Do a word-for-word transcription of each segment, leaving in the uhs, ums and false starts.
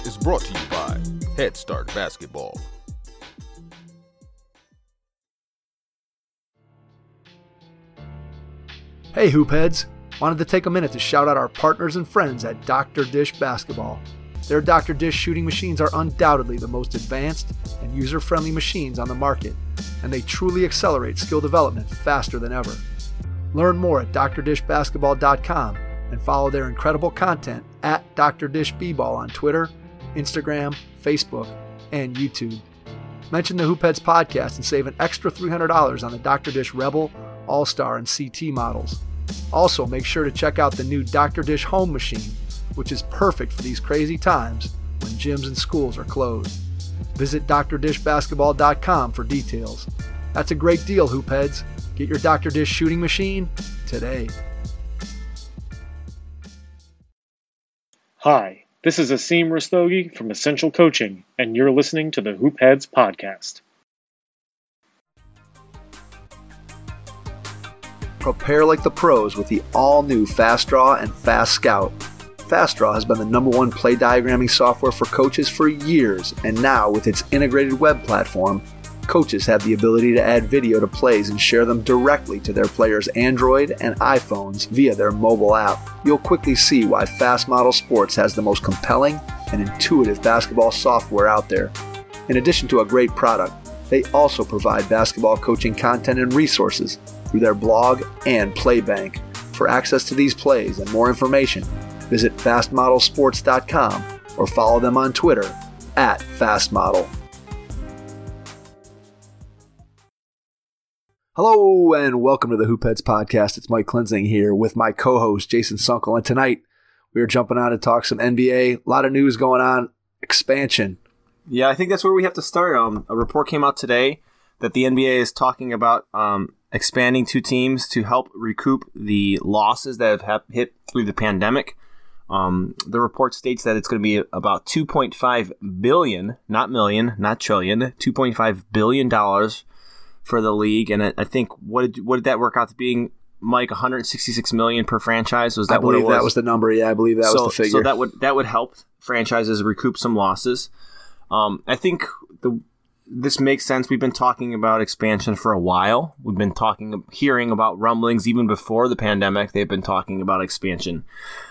is brought to you by Head Start Basketball. Hey Hoopheads! Wanted to take a minute to shout out our partners and friends at Doctor Dish Basketball. Their Doctor Dish shooting machines are undoubtedly the most advanced and user-friendly machines on the market, and they truly accelerate skill development faster than ever. Learn more at D R dish basketball dot com and follow their incredible content at D R Dish B-Ball on Twitter, Instagram, Facebook, and YouTube. Mention the Hoopheads podcast and save an extra three hundred dollars on the Doctor Dish Rebel, All-Star, and C T models. Also, make sure to check out the new Doctor Dish Home Machine, which is perfect for these crazy times when gyms and schools are closed. Visit D R dish basketball dot com for details. That's a great deal, Hoopheads. Get your Doctor Dish shooting machine today. Hi, this is Asim Rastogi from Essential Coaching, and you're listening to the Hoopheads podcast. Prepare like the pros with the all-new Fast Draw and Fast Scout. Fast Draw has been the number one play diagramming software for coaches for years, and now with its integrated web platform, coaches have the ability to add video to plays and share them directly to their players' Android and iPhones via their mobile app. You'll quickly see why Fast Model Sports has the most compelling and intuitive basketball software out there. In addition to a great product, they also provide basketball coaching content and resources through their blog and Playbank. For access to these plays and more information, visit fast model sports dot com or follow them on Twitter at fastmodel. Hello and welcome to the Hoopheads podcast. It's Mike Klinzing here with my co-host Jason Sunkel, and tonight we are jumping on to talk some N B A. A lot of news going on. Expansion. Yeah, I think that's where we have to start. Um, a report came out today that the N B A is talking about um, expanding two teams to help recoup the losses that have hit through the pandemic. Um, the report states that it's going to be about two point five billion dollars, not million, not trillion, two point five billion dollars for the league. And I, I think, what did, what did that work out to being, Mike, one hundred sixty-six million dollars per franchise? Was that I believe what it was? That was the number. Yeah, I believe that so, was the figure. So that would that would help franchises recoup some losses. Um, I think the this makes sense. We've been talking about expansion for a while. We've been talking, hearing about rumblings even before the pandemic. They've been talking about expansion.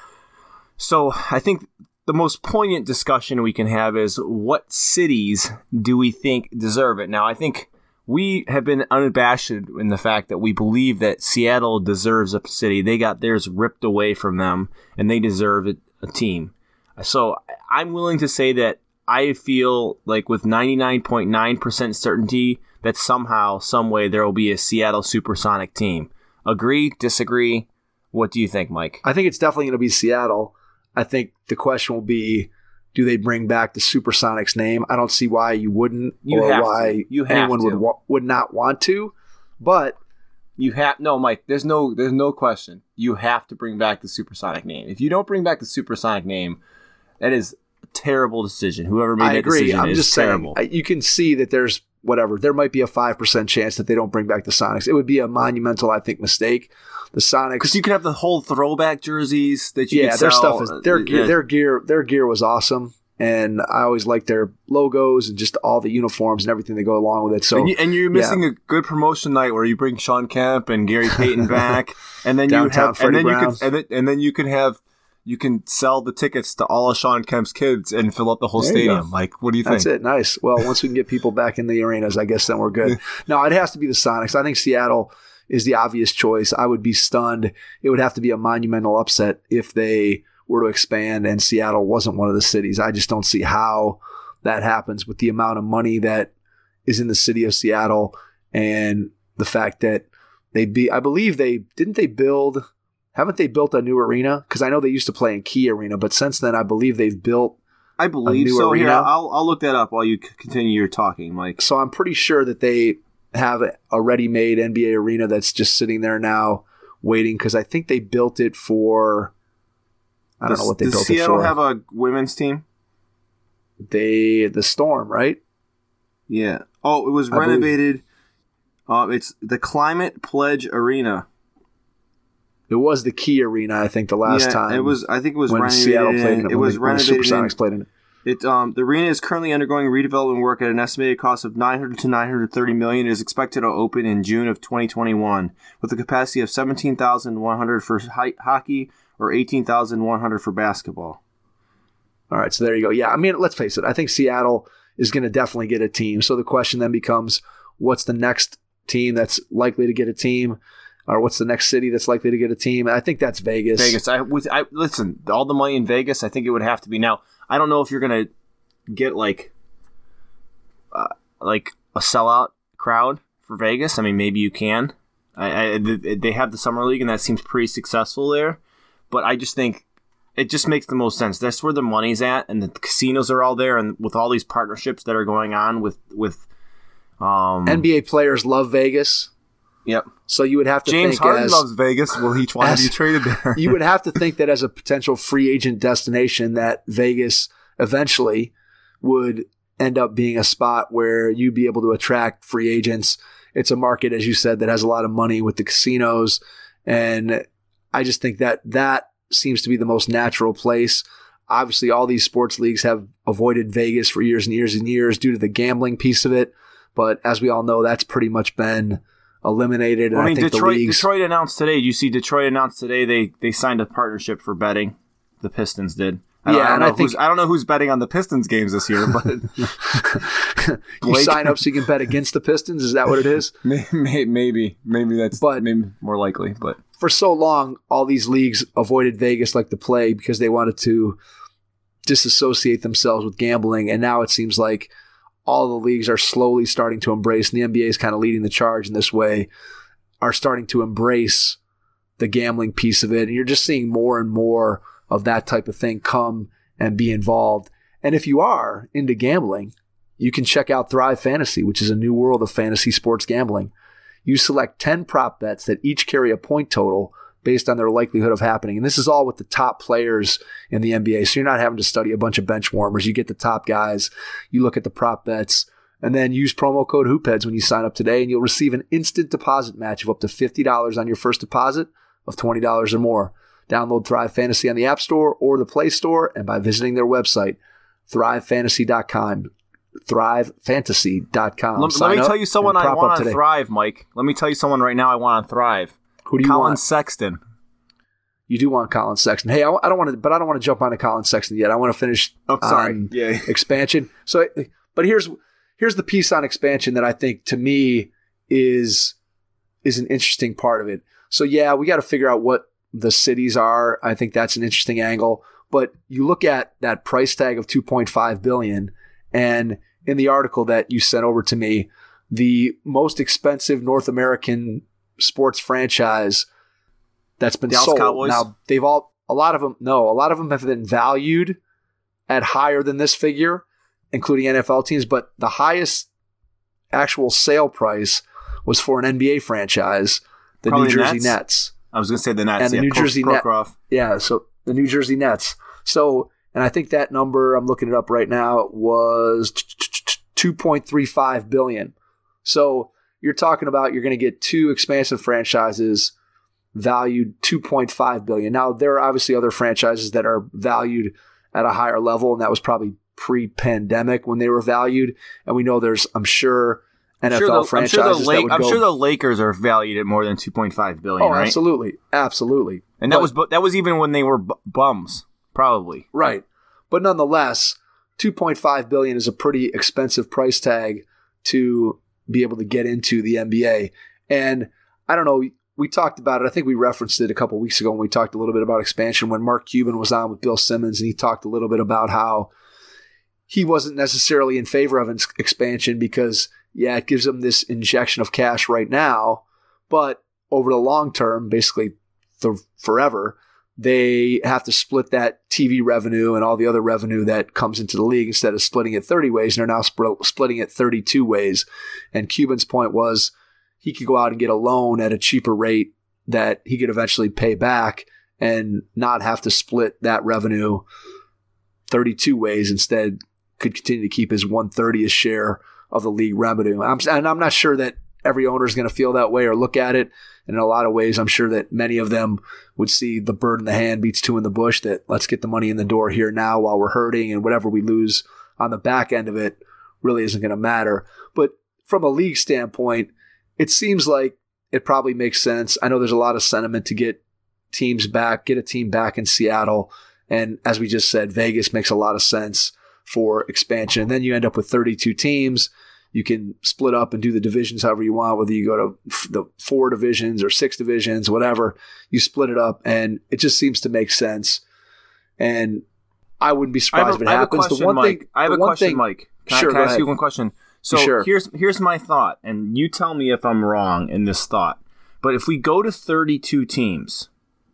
So I think the most poignant discussion we can have is, what cities do we think deserve it? Now, I think we have been unabashed in the fact that we believe that Seattle deserves a city. They got theirs ripped away from them, and they deserve a, a team. So I'm willing to say that I feel like with ninety-nine point nine percent certainty that somehow, some way, there will be a Seattle Supersonic team. Agree? Disagree? What do you think, Mike? I think it's definitely going to be Seattle. I think the question will be, do they bring back the Supersonics name? I don't see why you wouldn't, you or have why to. You have anyone to. would wa- would not want to. But you have no, Mike. There's no, there's no question. You have to bring back the Supersonic name. If you don't bring back the Supersonic name, that is a terrible decision. Whoever made I that agree. decision I'm is just terrible. saying, you can see that there's whatever. There might be a five percent chance that they don't bring back the Sonics. It would be a monumental, I think, mistake. The Sonics, because you can have the whole throwback jerseys that you yeah, can their sell. stuff is their gear. Yeah. Their gear, their gear was awesome, and I always liked their logos and just all the uniforms and everything that go along with it. So, and, you, and you're missing yeah. a good promotion night where you bring Sean Kemp and Gary Payton back, and then you Downtown have, and then Freddie you can, and then, and then you can have. You can sell the tickets to all of Sean Kemp's kids and fill up the whole There you stadium. go. Like, what do you think? That's it. Nice. Well, once we can get people back in the arenas, I guess then we're good. No, it has to be the Sonics. I think Seattle is the obvious choice. I would be stunned. It would have to be a monumental upset if they were to expand and Seattle wasn't one of the cities. I just don't see how that happens with the amount of money that is in the city of Seattle and the fact that they be, I believe they, didn't they build, haven't they built a new arena? Because I know they used to play in Key Arena, but since then I believe they've built I believe new so. arena. Here, I'll I'll look that up while you continue your talking, Mike. So I'm pretty sure that they have a ready-made N B A arena that's just sitting there now waiting, because I think they built it for, I don't does, know what they does built Seattle it for. have a women's team? They, the Storm, right? Yeah. Oh, it was I renovated. Uh, it's the Climate Pledge Arena. It was the Key Arena, I think, the last yeah, time. It was. I think it was when renovated. Seattle played in, in it. It when was the, when the renovated. Supersonics in, played in it. It um, the arena is currently undergoing redevelopment work at an estimated cost of nine hundred to nine hundred thirty million. It is expected to open in June of twenty twenty-one with a capacity of seventeen thousand one hundred for hi- hockey or eighteen thousand one hundred for basketball. All right, so there you go. Yeah, I mean, let's face it. I think Seattle is going to definitely get a team. So the question then becomes, what's the next team that's likely to get a team? Or what's the next city that's likely to get a team? I think that's Vegas. Vegas. I, with, I listen, all the money in Vegas, I think it would have to be. Now, I don't know if you're going to get like uh, like a sellout crowd for Vegas. I mean, maybe you can. I, I, they have the Summer League, and that seems pretty successful there. But I just think it just makes the most sense. That's where the money's at, and the casinos are all there, and with all these partnerships that are going on with with um, N B A players love Vegas. Yep. So you would have to James think Harden as, loves Vegas. Will he want to be traded there? You would have to think that as a potential free agent destination, that Vegas eventually would end up being a spot where you'd be able to attract free agents. It's a market, as you said, that has a lot of money with the casinos, and I just think that that seems to be the most natural place. Obviously, all these sports leagues have avoided Vegas for years and years and years due to the gambling piece of it, but as we all know, that's pretty much been eliminated. And I mean, I think Detroit, the leagues, Detroit announced today. Did you see Detroit announced today they, they signed a partnership for betting? The Pistons did. I don't, yeah, I don't and know I think who's, I don't know who's betting on the Pistons games this year, but you Blake- sign up so you can bet against the Pistons. Is that what it is? maybe maybe, maybe that's But- maybe more likely. But For so long, all these leagues avoided Vegas like the plague because they wanted to disassociate themselves with gambling, and now it seems like all the leagues are slowly starting to embrace, and the N B A is kind of leading the charge in this way, are starting to embrace the gambling piece of it, and you're just seeing more and more of that type of thing come and be involved. And if you are into gambling, you can check out Thrive Fantasy, which is a new world of fantasy sports gambling. You select ten prop bets that each carry a point total based on their likelihood of happening. And this is all with the top players in the N B A. So you're not having to study a bunch of bench warmers. You get the top guys. You look at the prop bets, and then use promo code HoopHeads when you sign up today, and you'll receive an instant deposit match of up to fifty dollars on your first deposit of twenty dollars or more. Download Thrive Fantasy on the App Store or the Play Store, and by visiting their website, thrive fantasy dot com. thrive fantasy dot com. let, let me tell you someone I want on Thrive, Mike. Let me tell you someone right now I want on Thrive. Who do you Colin want? Sexton. You do want Colin Sexton. Hey, I, I don't want to, but I don't want to jump onto Colin Sexton yet. I want to finish Oh, sorry. on Yeah. expansion. So, but here's here's the piece on expansion that I think to me is is an interesting part of it. So yeah, we got to figure out what the cities are. I think that's an interesting angle. But you look at that price tag of two point five billion dollars, and in the article that you sent over to me, the most expensive North American sports franchise that's been Dallas sold. Cowboys? Now, they've all, a lot of them, no, a lot of them have been valued at higher than this figure, including N F L teams, but the highest actual sale price was for an N B A franchise, the Probably New Jersey Nets? Nets. I was going to say the Nets. And the yeah, New Pro- Jersey Net- Prokhorov. Yeah, so the New Jersey Nets. So, and I think that number, I'm looking it up right now, was two point three five billion dollars. So you're talking about you're going to get two expansive franchises valued two point five billion dollars. Now, there are obviously other franchises that are valued at a higher level, and that was probably pre-pandemic when they were valued. And we know there's, I'm sure, N F L I'm sure the, franchises I'm sure the, that Lake, would I'm go. sure the Lakers are valued at more than two point five billion Oh, dollars, right? absolutely. Absolutely. And that But- was bu- that was even when they were bu- bums, probably. Right. But nonetheless, two point five billion dollars is a pretty expensive price tag to be able to get into the N B A. And I don't know, we talked about it. I think we referenced it a couple weeks ago when we talked a little bit about expansion when Mark Cuban was on with Bill Simmons, and he talked a little bit about how he wasn't necessarily in favor of ex- expansion because, yeah, it gives them this injection of cash right now, but over the long term, basically th- forever, they have to split that T V revenue and all the other revenue that comes into the league instead of splitting it thirty ways. And they're now sp- splitting it thirty-two ways. And Cuban's point was he could go out and get a loan at a cheaper rate that he could eventually pay back and not have to split that revenue thirty-two ways. Instead, could continue to keep his one thirtieth share of the league revenue. I'm, and I'm not sure that every owner is going to feel that way or look at it. And in a lot of ways, I'm sure that many of them would see the bird in the hand beats two in the bush, that let's get the money in the door here now while we're hurting, and whatever we lose on the back end of it really isn't going to matter. But from a league standpoint, it seems like it probably makes sense. I know there's a lot of sentiment to get teams back, get a team back in Seattle. And as we just said, Vegas makes a lot of sense for expansion. And then you end up with thirty-two teams. You can split up and do the divisions however you want, whether you go to the four divisions or six divisions, whatever. You split it up, and it just seems to make sense. And I wouldn't be surprised if it happens. Question, the one Mike. thing, I have a one question, thing, Mike. Can, sure, I, can I ask ahead. you one question? So Sure. here's here's my thought, and you tell me if I'm wrong in this thought. But if we go to thirty-two teams,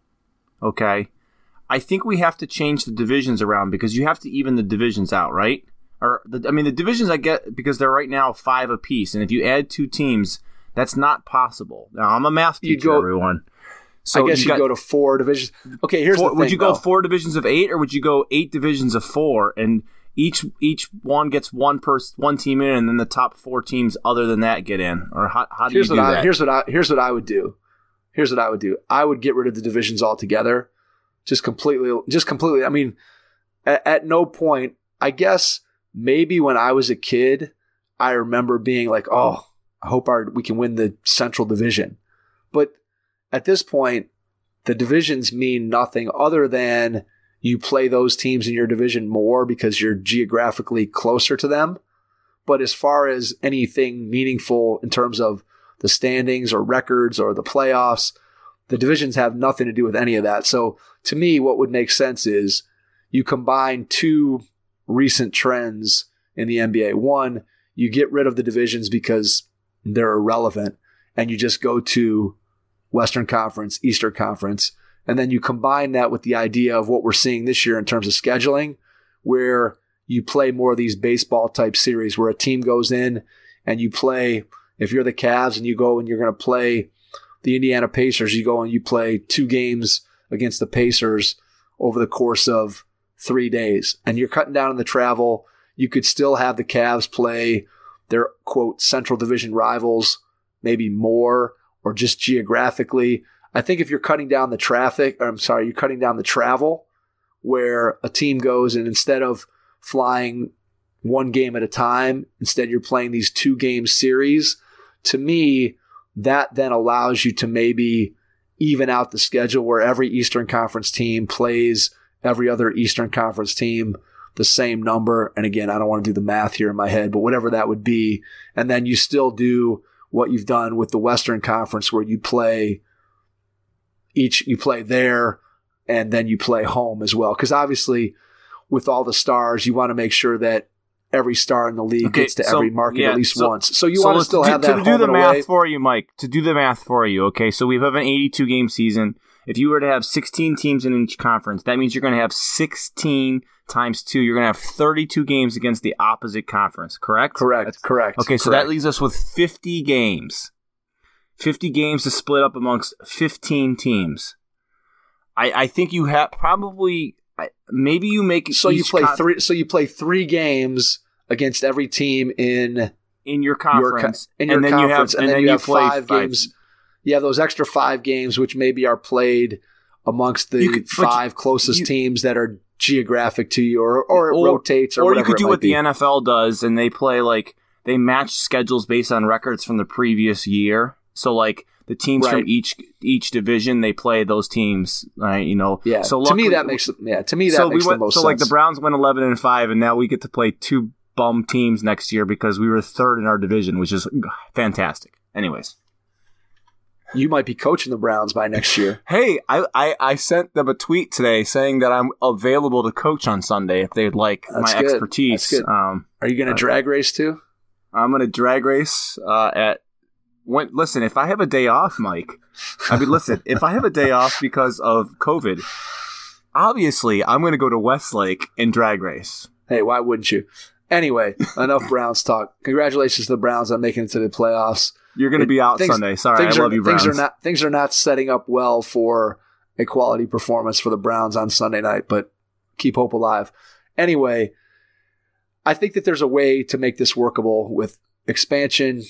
okay, I think we have to change the divisions around because you have to even the divisions out, right? Or the, I mean, the divisions I get because they're right now five apiece, and if you add two teams, that's not possible. Now I'm a math You teacher, go- everyone. So I guess you you got- go to four divisions. Okay, here's four, the thing. would you go though. four divisions of eight, or would you go eight divisions of four, and each each one gets one person, one team in, and then the top four teams other than that get in? Or how, how do Here's you do what I, that? Here's what I here's what I would do. Here's what I would do. I would get rid of the divisions altogether, just completely. Just completely. I mean, at, at no point. I guess maybe when I was a kid, I remember being like, "Oh, I hope our we can win the Central Division," but at this point, the divisions mean nothing other than you play those teams in your division more because you're geographically closer to them. But as far as anything meaningful in terms of the standings or records or the playoffs, the divisions have nothing to do with any of that. So to me, what would make sense is you combine two recent trends in the N B A. One, you get rid of the divisions because they're irrelevant, and you just go to Western Conference, Eastern Conference, and then you combine that with the idea of what we're seeing this year in terms of scheduling, where you play more of these baseball type series where a team goes in and you play, if you're the Cavs and you go and you're going to play the Indiana Pacers, you go and you play two games against the Pacers over the course of three days. And you're cutting down on the travel. You could still have the Cavs play their, quote, Central Division rivals, maybe more, or just geographically. I think if you're cutting down the traffic, or I'm sorry, you're cutting down the travel, where a team goes and instead of flying one game at a time, instead you're playing these two game series, to me, that then allows you to maybe even out the schedule where every Eastern Conference team plays every other Eastern Conference team the same number. And again, I don't want to do the math here in my head, but whatever that would be. And then you still do what you've done with the Western Conference where you play each, you play there and then you play home as well. Because obviously with all the stars, you want to make sure that every star in the league Okay, gets to so, every market yeah, at least so- once. So you So want to let's still do- have that to do home the and math away. for you, Mike. To do the math for you, okay. So we have an eighty-two game season. If you were to have sixteen teams in each conference, that means you're going to have sixteen times two. You're going to have thirty-two games against the opposite conference. Correct. Correct. That's- correct. Okay, so correct. that leaves us with fifty games. fifty games to split up amongst fifteen teams. I, I think you have probably I- maybe you make So you each play con- three. So you play three games against every team in in your your co- conference, in your and then conference, you have and then you have play five games. You have those extra five games, which maybe are played amongst the You could- but five closest you- teams that are geographic to you, or or it Or- rotates, or, or you whatever could it do might what be. the N F L does, and they play like they match schedules based on records from the previous year. So like the teams Right. from each each division, they play those teams. Right, you know. Yeah. So to me, luckily- that makes yeah. To me, that so makes we went, the most so sense. like the Browns went eleven and five, and now we get to play two bum teams next year because we were third in our division, which is fantastic. Anyways, You might be coaching the Browns by next year. hey, I, I, I sent them a tweet today saying that I'm available to coach on Sunday if they'd like That's my good. expertise. That's good. Um, Are you going to drag race too? I'm gonna drag race uh, at. When, listen, if I have a day off, Mike. I mean, listen, if I have a day off because of COVID, obviously I'm gonna go to Westlake and drag race. Hey, why wouldn't you? Anyway, enough Browns talk. Congratulations to the Browns on making it to the playoffs. You're gonna be out Things- Sunday. Sorry, I things love are, you, Browns. Things are not things are not setting up well for a quality performance for the Browns on Sunday night, but keep hope alive. Anyway, I think that there's a way to make this workable with expansion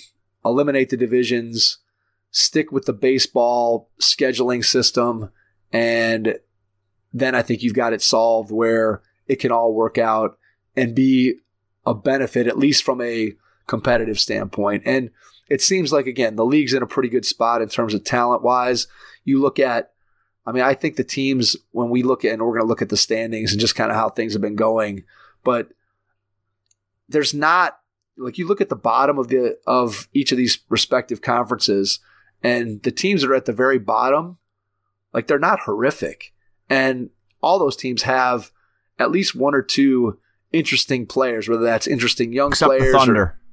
eliminate the divisions, stick with the baseball scheduling system, and then I think you've got it solved where it can all work out and be a benefit, at least from a competitive standpoint. And it seems like, again, the league's in a pretty good spot in terms of talent-wise. You look at, I mean, I think the teams, when we look at, and we're going to look at the standings and just kind of how things have been going, but there's not, like you look at the bottom of the of each of these respective conferences, and the teams that are at the very bottom, like they're not horrific. And all those teams have at least one or two interesting players, whether that's interesting young Except players. The Thunder. Or,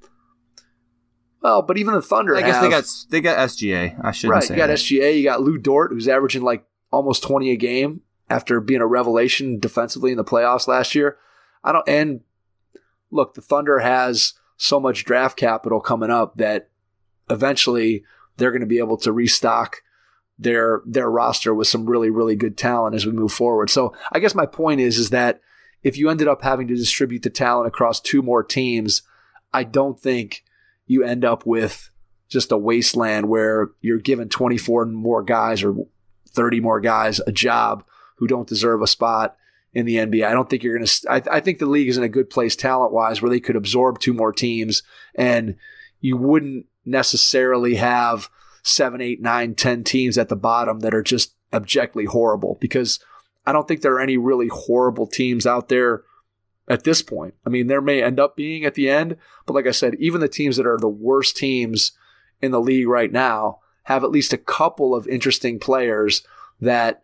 well, but even the Thunder I guess have, they got they got S G A. I shouldn't right, say you got that. S G A, you got Lou Dort, who's averaging like almost twenty a game after being a revelation defensively in the playoffs last year. I don't and look, the Thunder has so much draft capital coming up that eventually they're going to be able to restock their their roster with some really, really good talent as we move forward. So I guess my point is, is that if you ended up having to distribute the talent across two more teams, I don't think you end up with just a wasteland where you're giving twenty-four more guys or thirty more guys a job who don't deserve a spot in the N B A. I don't think you're going to I, I think the league is in a good place talent-wise where they could absorb two more teams, and you wouldn't necessarily have seven, eight, nine, ten teams at the bottom that are just objectively horrible, because I don't think there are any really horrible teams out there at this point. I mean, there may end up being at the end, but like I said, even the teams that are the worst teams in the league right now have at least a couple of interesting players that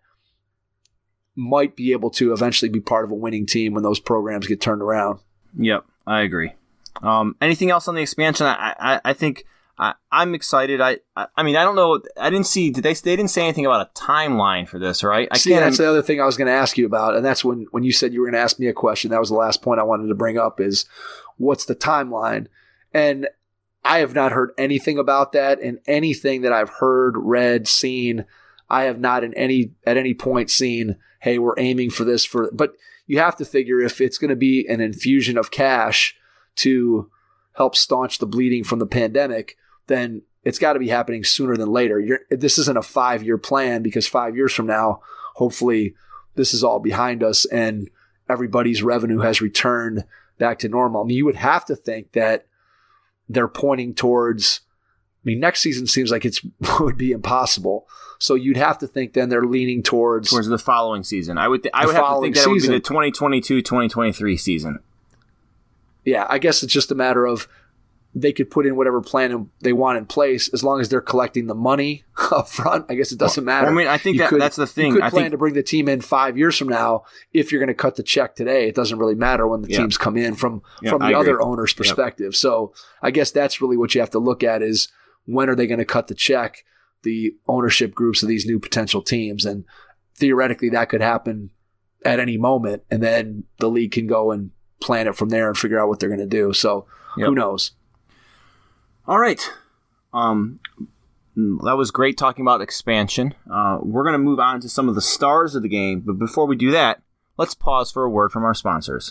might be able to eventually be part of a winning team when those programs get turned around. Yep, I agree. Um, anything else on the expansion? I, I, I think I, I'm excited. I, I, I mean, I don't know. I didn't see. Did they? They didn't say anything about a timeline for this, right? I See, can't. that's the other thing I was going to ask you about, and that's when when you said you were going to ask me a question. That was the last point I wanted to bring up: is what's the timeline? And I have not heard anything about that, and anything that I've heard, read, seen, I have not in any at any point seen, hey, we're aiming for this for. But you have to figure if it's going to be an infusion of cash to help staunch the bleeding from the pandemic, then it's got to be happening sooner than later. You're, this isn't a five-year plan, because five years from now, hopefully this is all behind us and everybody's revenue has returned back to normal. I mean, you would have to think that they're pointing towards, I mean, next season seems like it would be impossible. So you'd have to think then they're leaning towards towards the following season. I would th- I would have to think that it would be the twenty twenty-two twenty twenty-three season. Yeah, I guess it's just a matter of they could put in whatever plan they want in place as long as they're collecting the money up front. I guess it doesn't matter. Well, I mean, I think that, could, that's the thing. You could I plan think, to bring the team in five years from now. If you're going to cut the check today, it doesn't really matter when the yeah. teams come in from, yeah, from the I other agree. owner's perspective. Yep. So I guess that's really what you have to look at is when are they going to cut the check, the ownership groups of these new potential teams. And theoretically that could happen at any moment. And then the league can go and plan it from there and figure out what they're going to do. So yep. Who knows? All right. Um, that was great talking about expansion. Uh, we're going to move on to some of the stars of the game. But before we do that, let's pause for a word from our sponsors.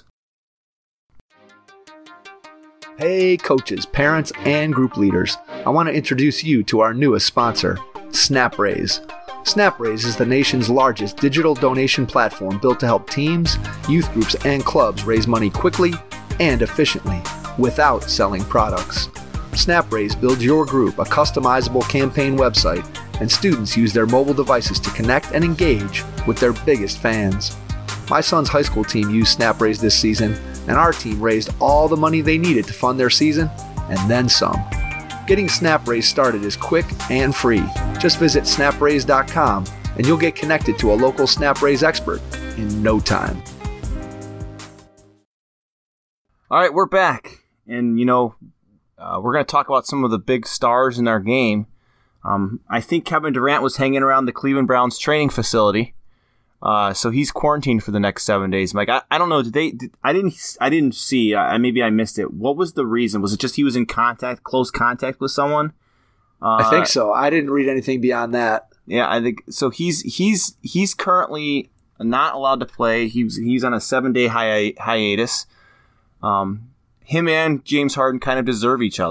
Hey, coaches, parents, and group leaders. I want to introduce you to our newest sponsor, SnapRaise. SnapRaise is the nation's largest digital donation platform built to help teams, youth groups, and clubs raise money quickly and efficiently without selling products. SnapRaise builds your group a customizable campaign website, and students use their mobile devices to connect and engage with their biggest fans. My son's high school team used SnapRaise this season, and our team raised all the money they needed to fund their season, and then some. Getting SnapRaise started is quick and free. Just visit snap raise dot com, and you'll get connected to a local SnapRaise expert in no time. All right, we're back. And, you know, uh, we're going to talk about some of the big stars in our game. Um, I think Kevin Durant was hanging around the Cleveland Browns training facility. Uh, so he's quarantined for the next seven days. Mike, I, I don't know. Did they? Did, I didn't. I didn't see. I, maybe I missed it. What was the reason? Was it just he was in contact, close contact with someone? Uh, I think so. I didn't read anything beyond that. Yeah, I think so. He's he's he's currently not allowed to play. He's he's on a seven day hi- hiatus. Um, him and James Harden kind of deserve each other.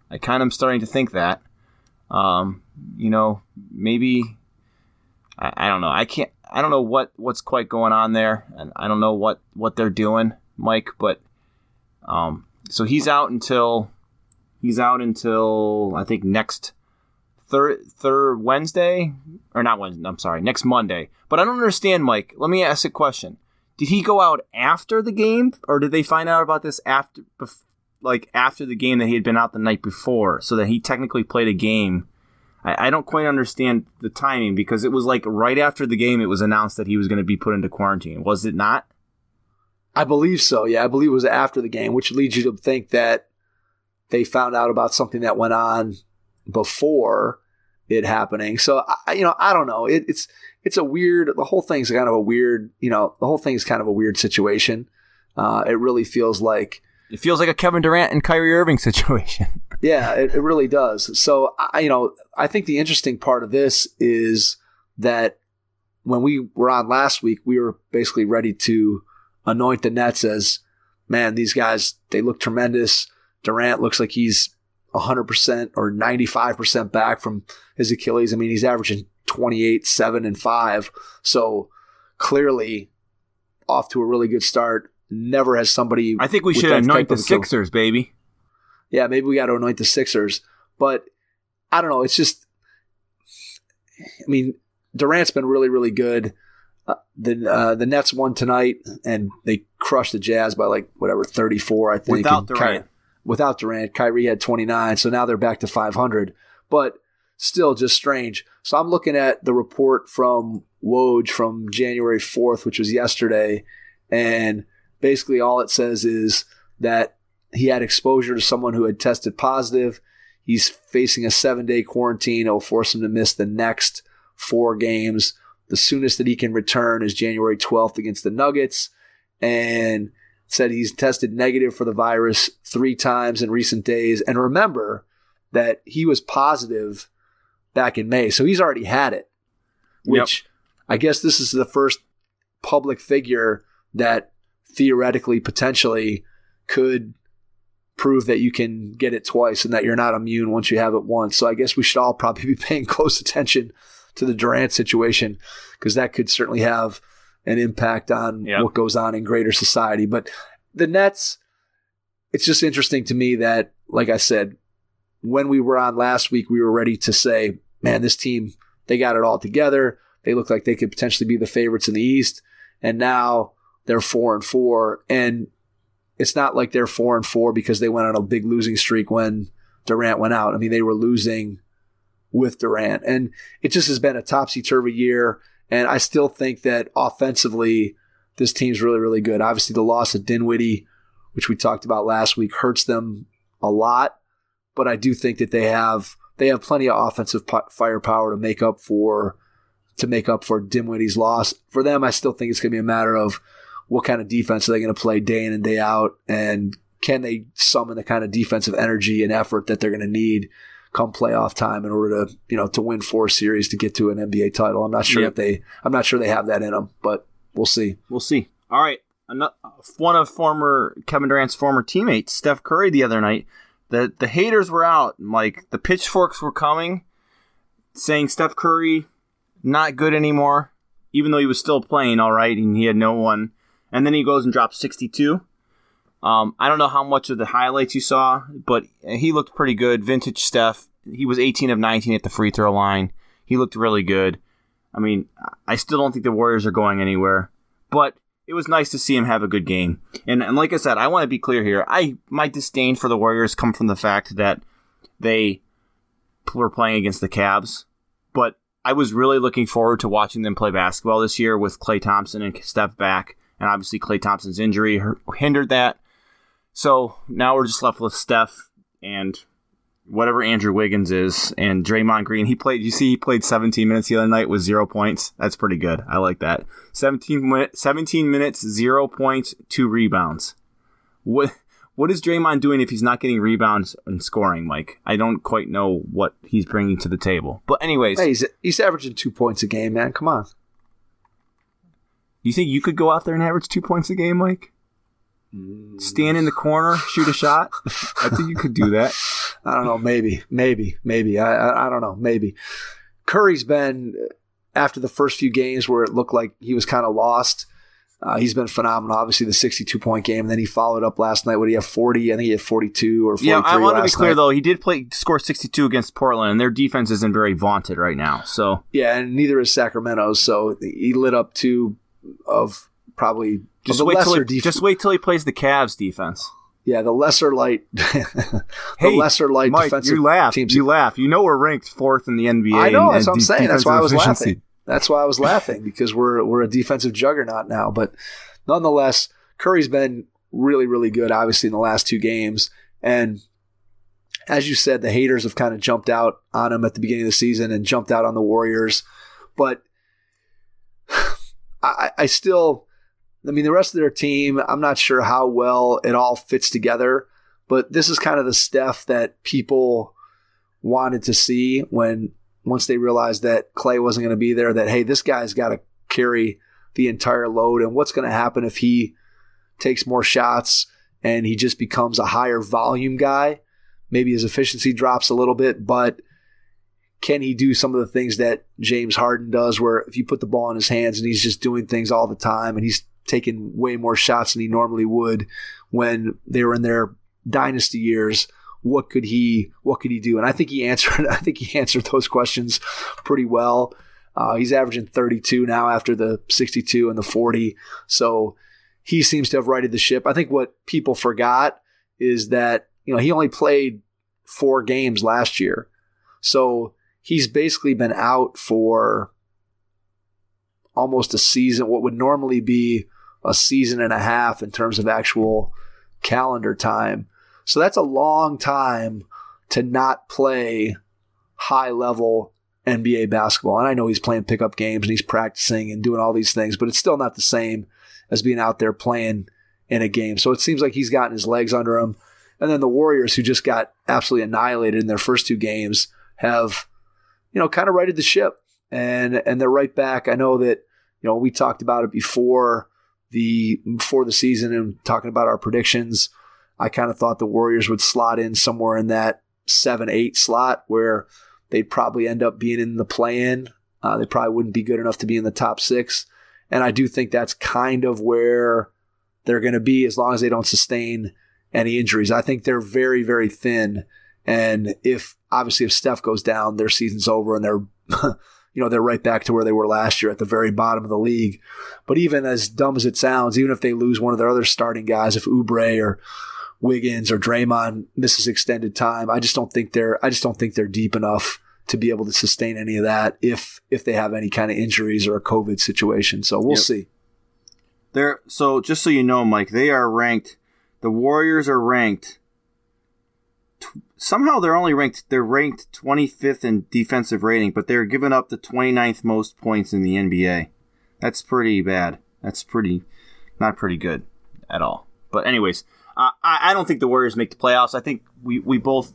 I kind of am starting to think that. Um, you know, maybe I, I don't know. I can't. I don't know what, what's quite going on there, and I don't know what, what they're doing, Mike. But um, so he's out until he's out until I think next third third Wednesday or not Wednesday. I'm sorry, next Monday. But I don't understand, Mike. Let me ask a question. Did he go out after the game, or did they find out about this after, like after the game that he had been out the night before, so that he technically played a game? I, I don't quite understand the timing, because it was like right after the game it was announced that he was going to be put into quarantine. Was it not? I believe so. Yeah, I believe it was after the game, which leads you to think that they found out about something that went on before it happening. So, I, you know, I don't know. It, it's it's a weird. The whole thing's kind of a weird. You know, the whole thing's kind of a weird situation. Uh, it really feels like it feels like a Kevin Durant and Kyrie Irving situation. Yeah, it, it really does. So, I, you know, I think the interesting part of this is that when we were on last week, we were basically ready to anoint the Nets as, man, these guys, they look tremendous. Durant looks like he's one hundred percent or ninety-five percent back from his Achilles. I mean, he's averaging twenty-eight, seven, and five. So clearly off to a really good start. Never has somebody. I think we should anoint the Sixers, baby. Yeah, maybe we got to anoint the Sixers. But I don't know. It's just, I mean, Durant's been really, really good. Uh, the uh, the Nets won tonight, and they crushed the Jazz by like, whatever, thirty-four, I think. Without Durant. Ky- without Durant. Kyrie had twenty-nine, so now they're back to five hundred. But still just strange. So I'm looking at the report from Woj from January fourth, which was yesterday, and basically all it says is that he had exposure to someone who had tested positive. He's facing a seven-day quarantine. It'll force him to miss the next four games. The soonest that he can return is January twelfth against the Nuggets, and said he's tested negative for the virus three times in recent days. And remember that he was positive back in May, so he's already had it, which yep. I guess this is the first public figure that theoretically, potentially could prove that you can get it twice and that you're not immune once you have it once. So I guess we should all probably be paying close attention to the Durant situation, because that could certainly have an impact on yep. what goes on in greater society. But the Nets, it's just interesting to me that, like I said, when we were on last week, we were ready to say, man, this team, they got it all together. They look like they could potentially be the favorites in the East. And now they're four and four. And it's not like they're four and four because they went on a big losing streak when Durant went out. I mean, they were losing with Durant. And it just has been a topsy-turvy year. And I still think that offensively, this team's really, really good. Obviously, the loss of Dinwiddie, which we talked about last week, hurts them a lot. But I do think that they have they have plenty of offensive firepower to make up for to make up for Dinwiddie's loss. For them, I still think it's going to be a matter of what kind of defense are they going to play day in and day out, and can they summon the kind of defensive energy and effort that they're going to need come playoff time in order to, you know, to win four series to get to an N B A title. I'm not sure yep. that they I'm not sure they have that in them, but we'll see. We'll see. All right, another, one of former Kevin Durant's former teammates, Steph Curry, the other night. The the haters were out, like the pitchforks were coming, saying Steph Curry not good anymore, even though he was still playing all right and he had no one. And then he goes and drops sixty-two. Um, I don't know how much of the highlights you saw, but he looked pretty good. Vintage Steph. He was eighteen of nineteen at the free throw line. He looked really good. I mean, I still don't think the Warriors are going anywhere, but it was nice to see him have a good game. And, and like I said, I want to be clear here. I my disdain for the Warriors come from the fact that they were playing against the Cavs, but I was really looking forward to watching them play basketball this year with Klay Thompson and Steph back. And obviously Klay Thompson's injury hindered that. So now we're just left with Steph and whatever Andrew Wiggins is and Draymond Green. He played, you see, he played seventeen minutes the other night with zero points. That's pretty good. I like that. seventeen, seventeen minutes, zero points, two rebounds. What What is Draymond doing if he's not getting rebounds and scoring, Mike? I don't quite know what he's bringing to the table. But anyways. Hey, he's, he's averaging two points a game, man. Come on. You think you could go out there and average two points a game, Mike? Stand in the corner, shoot a shot? I think you could do that. I don't know. Maybe, maybe, maybe. I, I I don't know. Maybe. Curry's been, after the first few games where it looked like he was kind of lost, uh, he's been phenomenal. Obviously, the sixty-two point game, and then he followed up last night. What did he have? forty? I think he had forty-two or forty-three. Yeah, I want to be clear night. though. He did play score sixty-two against Portland, and their defense isn't very vaunted right now. So yeah, and neither is Sacramento's. So he lit up two of probably just of the wait till lesser he, def- just wait till he plays the Cavs defense. Yeah, the lesser light, the hey, lesser light Mike, defensive you laugh. teams. You laugh. You know we're ranked fourth in the N B A. I know. In, That's what I'm de- saying. That's why I was efficiency. laughing. That's why I was laughing because we're we're a defensive juggernaut now. But nonetheless, Curry's been really, really good. Obviously, in the last two games, and as you said, the haters have kind of jumped out on him at the beginning of the season and jumped out on the Warriors. But I, I still. I mean, the rest of their team, I'm not sure how well it all fits together, but this is kind of the Steph that people wanted to see when once they realized that Clay wasn't going to be there, that, hey, this guy's got to carry the entire load. And what's going to happen if he takes more shots and he just becomes a higher volume guy? Maybe his efficiency drops a little bit, but can he do some of the things that James Harden does, where if you put the ball in his hands and he's just doing things all the time and he's taking way more shots than he normally would when they were in their dynasty years, what could he what could he do? And I think he answered I think he answered those questions pretty well. Uh, he's averaging thirty-two now after the sixty-two and the forty. So he seems to have righted the ship. I think what people forgot is that, you know, he only played four games last year. So he's basically been out for almost a season, what would normally be a season and a half in terms of actual calendar time. So that's a long time to not play high-level N B A basketball. And I know he's playing pickup games and he's practicing and doing all these things, but it's still not the same as being out there playing in a game. So it seems like he's gotten his legs under him. And then the Warriors, who just got absolutely annihilated in their first two games, have, you know, kind of righted the ship. And and they're right back. I know that, you know, we talked about it before the before the season and talking about our predictions. I kind of thought the Warriors would slot in somewhere in that seven eight slot where they'd probably end up being in the play-in. Uh, they probably wouldn't be good enough to be in the top six. And I do think that's kind of where they're going to be as long as they don't sustain any injuries. I think they're very, very thin. And if obviously if Steph goes down, their season's over and they're you know, they're right back to where they were last year at the very bottom of the league. But even as dumb as it sounds, even if they lose one of their other starting guys, if Oubre or Wiggins or Draymond misses extended time, I just don't think they're I just don't think they're deep enough to be able to sustain any of that if if they have any kind of injuries or a COVID situation. So we'll yep. see. They're so just so you know, Mike, they are ranked. The Warriors are ranked. Somehow they're only ranked. They're ranked twenty-fifth in defensive rating, but they're giving up the twenty-ninth most points in the N B A. That's pretty bad. That's pretty not pretty good at all. But anyways, uh, I, I don't think the Warriors make the playoffs. I think we, we both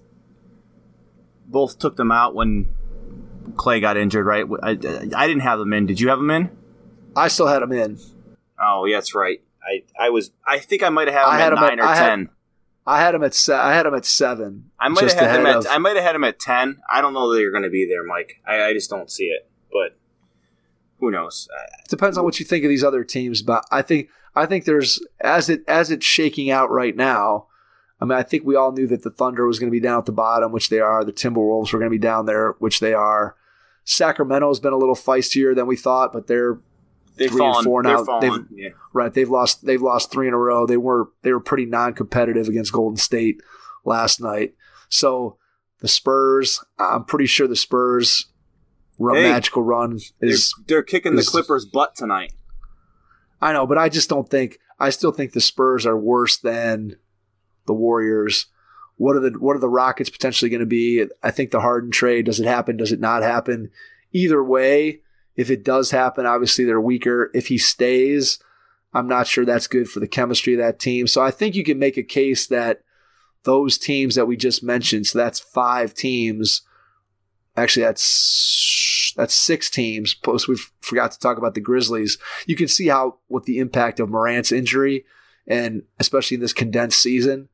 both took them out when Clay got injured, right? I, I didn't have them in. Did you have them in? I still had them in. Oh, yeah, that's right. I, I was. I think I might have had them I had at nine at, or I ten. Had, I had them at. Se- I had them at seven. I might have had them at. Of, I might have had them at ten. I don't know that you're going to be there, Mike. I, I just don't see it. But who knows? It depends on what you think of these other teams. But I think. I think there's as it as it's shaking out right now. I mean, I think we all knew that the Thunder was going to be down at the bottom, which they are. The Timberwolves were going to be down there, which they are. Sacramento's been a little feistier than we thought, but they're they've three fallen, and four now. Fallen, they've, yeah. Right, they've lost. They've lost three in a row. They were they were pretty non-competitive against Golden State last night. So the Spurs, I'm pretty sure the Spurs run, hey, magical run is they're, they're kicking is, the Clippers' butt tonight. I know, but I just don't think. I still think the Spurs are worse than the Warriors. What are the what are the Rockets potentially going to be? I think the Harden trade, does it happen? Does it not happen? Either way, if it does happen, obviously they're weaker. If he stays, I'm not sure that's good for the chemistry of that team. So I think you can make a case that those teams that we just mentioned, so that's five teams. Actually, that's that's six teams. Plus, we forgot to talk about the Grizzlies. You can see how, with the impact of Morant's injury, and especially in this condensed season,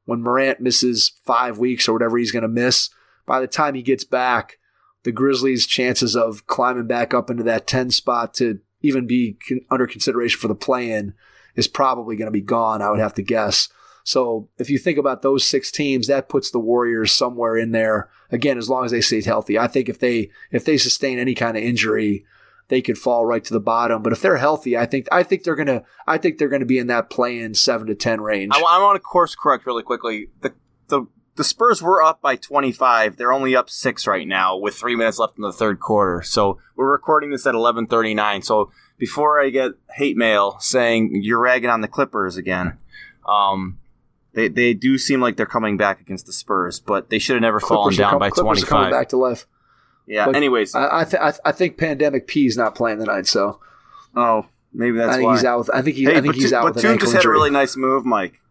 when Morant misses five weeks or whatever he's going to miss, by the time he gets back, the Grizzlies' chances of climbing back up into that ten spot to even be con- under consideration for the play-in is probably going to be gone, I would have to guess. So if you think about those six teams, that puts the Warriors somewhere in there, again, as long as they stay healthy. I think if they if they sustain any kind of injury, they could fall right to the bottom. But if they're healthy, I think I think they're gonna I think they're gonna be in that play-in seven to ten range. I, I want to course correct really quickly. The the the Spurs were up by twenty-five. They're only up six right now with three minutes left in the third quarter. So we're recording this at eleven thirty-nine. So before I get hate mail saying you're ragging on the Clippers again, um, they they do seem like they're coming back against the Spurs, but they should have never fallen down com- by Clippers twenty-five. Are coming back to life. Yeah. But anyways, I I, th- I, th- I think Pandemic P's not playing tonight, so oh maybe that's I think why he's out. With, I think he, hey, I think he's out with an Batum ankle just had a injury. really nice move, Mike.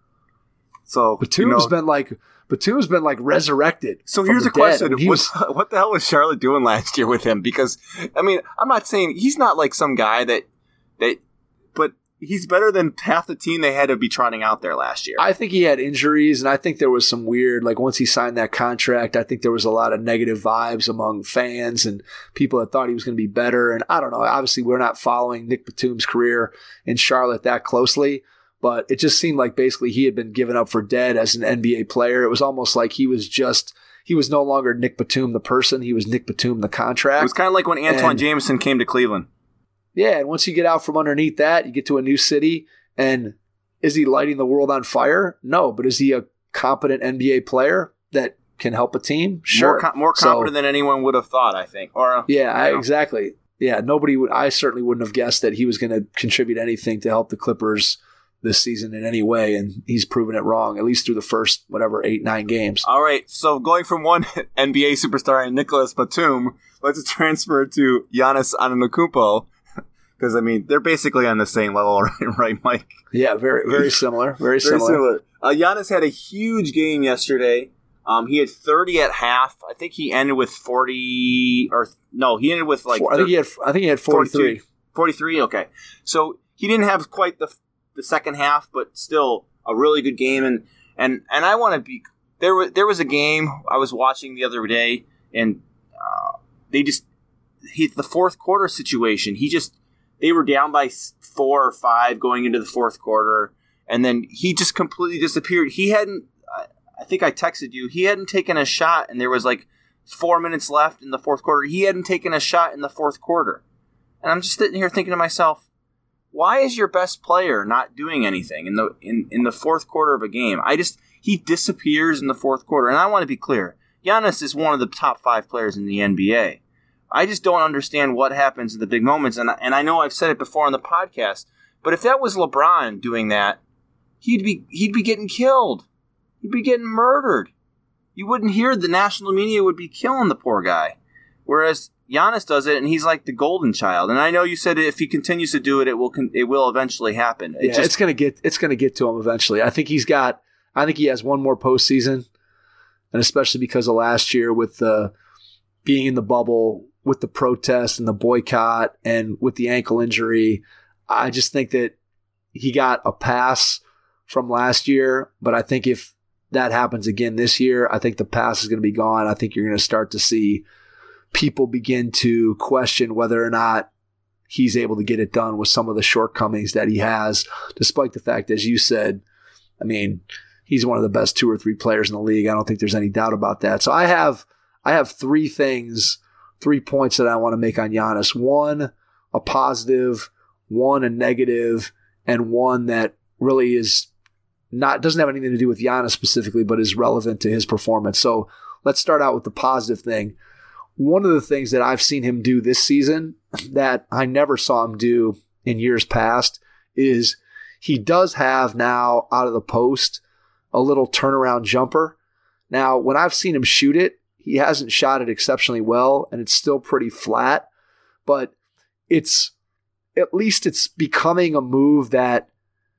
So Batum's you know, been like Batum's been like resurrected. So from here's the a question: dead. I mean, he what, was, what the hell was Charlotte doing last year with him? Because I mean, I'm not saying he's not like some guy that that, but he's better than half the team they had to be trotting out there last year. I think he had injuries, and I think there was some weird, like once he signed that contract, I think there was a lot of negative vibes among fans and people that thought he was going to be better. And I don't know. Obviously, we're not following Nick Batum's career in Charlotte that closely, but it just seemed like basically he had been given up for dead as an N B A player. It was almost like he was just he was no longer Nick Batum the person. He was Nick Batum the contract. It was kind of like when Antoine and, Jameson came to Cleveland. Yeah, and once you get out from underneath that, you get to a new city, and is he lighting the world on fire? No, but is he a competent N B A player that can help a team? Sure. More, com- more competent so, than anyone would have thought, I think. Or Yeah, I, exactly. Yeah, nobody would. I certainly wouldn't have guessed that he was going to contribute anything to help the Clippers this season in any way, and he's proven it wrong, at least through the first, whatever, eight, nine games. All right, so going from one N B A superstar and Nicholas Batum, let's transfer to Giannis Antetokounmpo. Because, I mean, they're basically on the same level, right, right Mike? Yeah, very very similar. Very, very similar. similar. Uh, Giannis had a huge game yesterday. Um, he had thirty at half. I think he ended with forty, or no, he ended with like. Four, I think he had. I think he had forty-three. forty-three, okay. So he didn't have quite the the second half, but still a really good game. And and, and I want to be there. Was there was a game I was watching the other day, and uh, they just hit the fourth quarter situation. He just. They were down by four or five going into the fourth quarter, and then he just completely disappeared. He hadn't, I think I texted you, he hadn't taken a shot, and there was like four minutes left in the fourth quarter. He hadn't taken a shot in the fourth quarter. And I'm just sitting here thinking to myself, why is your best player not doing anything in the in, in the fourth quarter of a game? I just, he disappears in the fourth quarter. And I want to be clear, Giannis is one of the top five players in the N B A. I just don't understand what happens in the big moments, and and I know I've said it before on the podcast, but if that was LeBron doing that, he'd be he'd be getting killed. He'd be getting murdered. You wouldn't hear the national media would be killing the poor guy. Whereas Giannis does it, and he's like the golden child. And I know you said if he continues to do it, it will it will eventually happen. It yeah, just, it's gonna get it's gonna get to him eventually. I think he's got. I think he has one more postseason, and especially because of last year with the being in the bubble. With the protest and the boycott and with the ankle injury, I just think that he got a pass from last year. But I think if that happens again this year, I think the pass is going to be gone. I think you're going to start to see people begin to question whether or not he's able to get it done with some of the shortcomings that he has, despite the fact, as you said, I mean, he's one of the best two or three players in the league. I don't think there's any doubt about that. So I have, I have three things Three points that I want to make on Giannis. One, a positive, one, a negative, and one that really is not doesn't have anything to do with Giannis specifically, but is relevant to his performance. So let's start out with the positive thing. One of the things that I've seen him do this season that I never saw him do in years past is he does have now out of the post a little turnaround jumper. Now, when I've seen him shoot it, he hasn't shot it exceptionally well, and it's still pretty flat, but it's at least it's becoming a move that,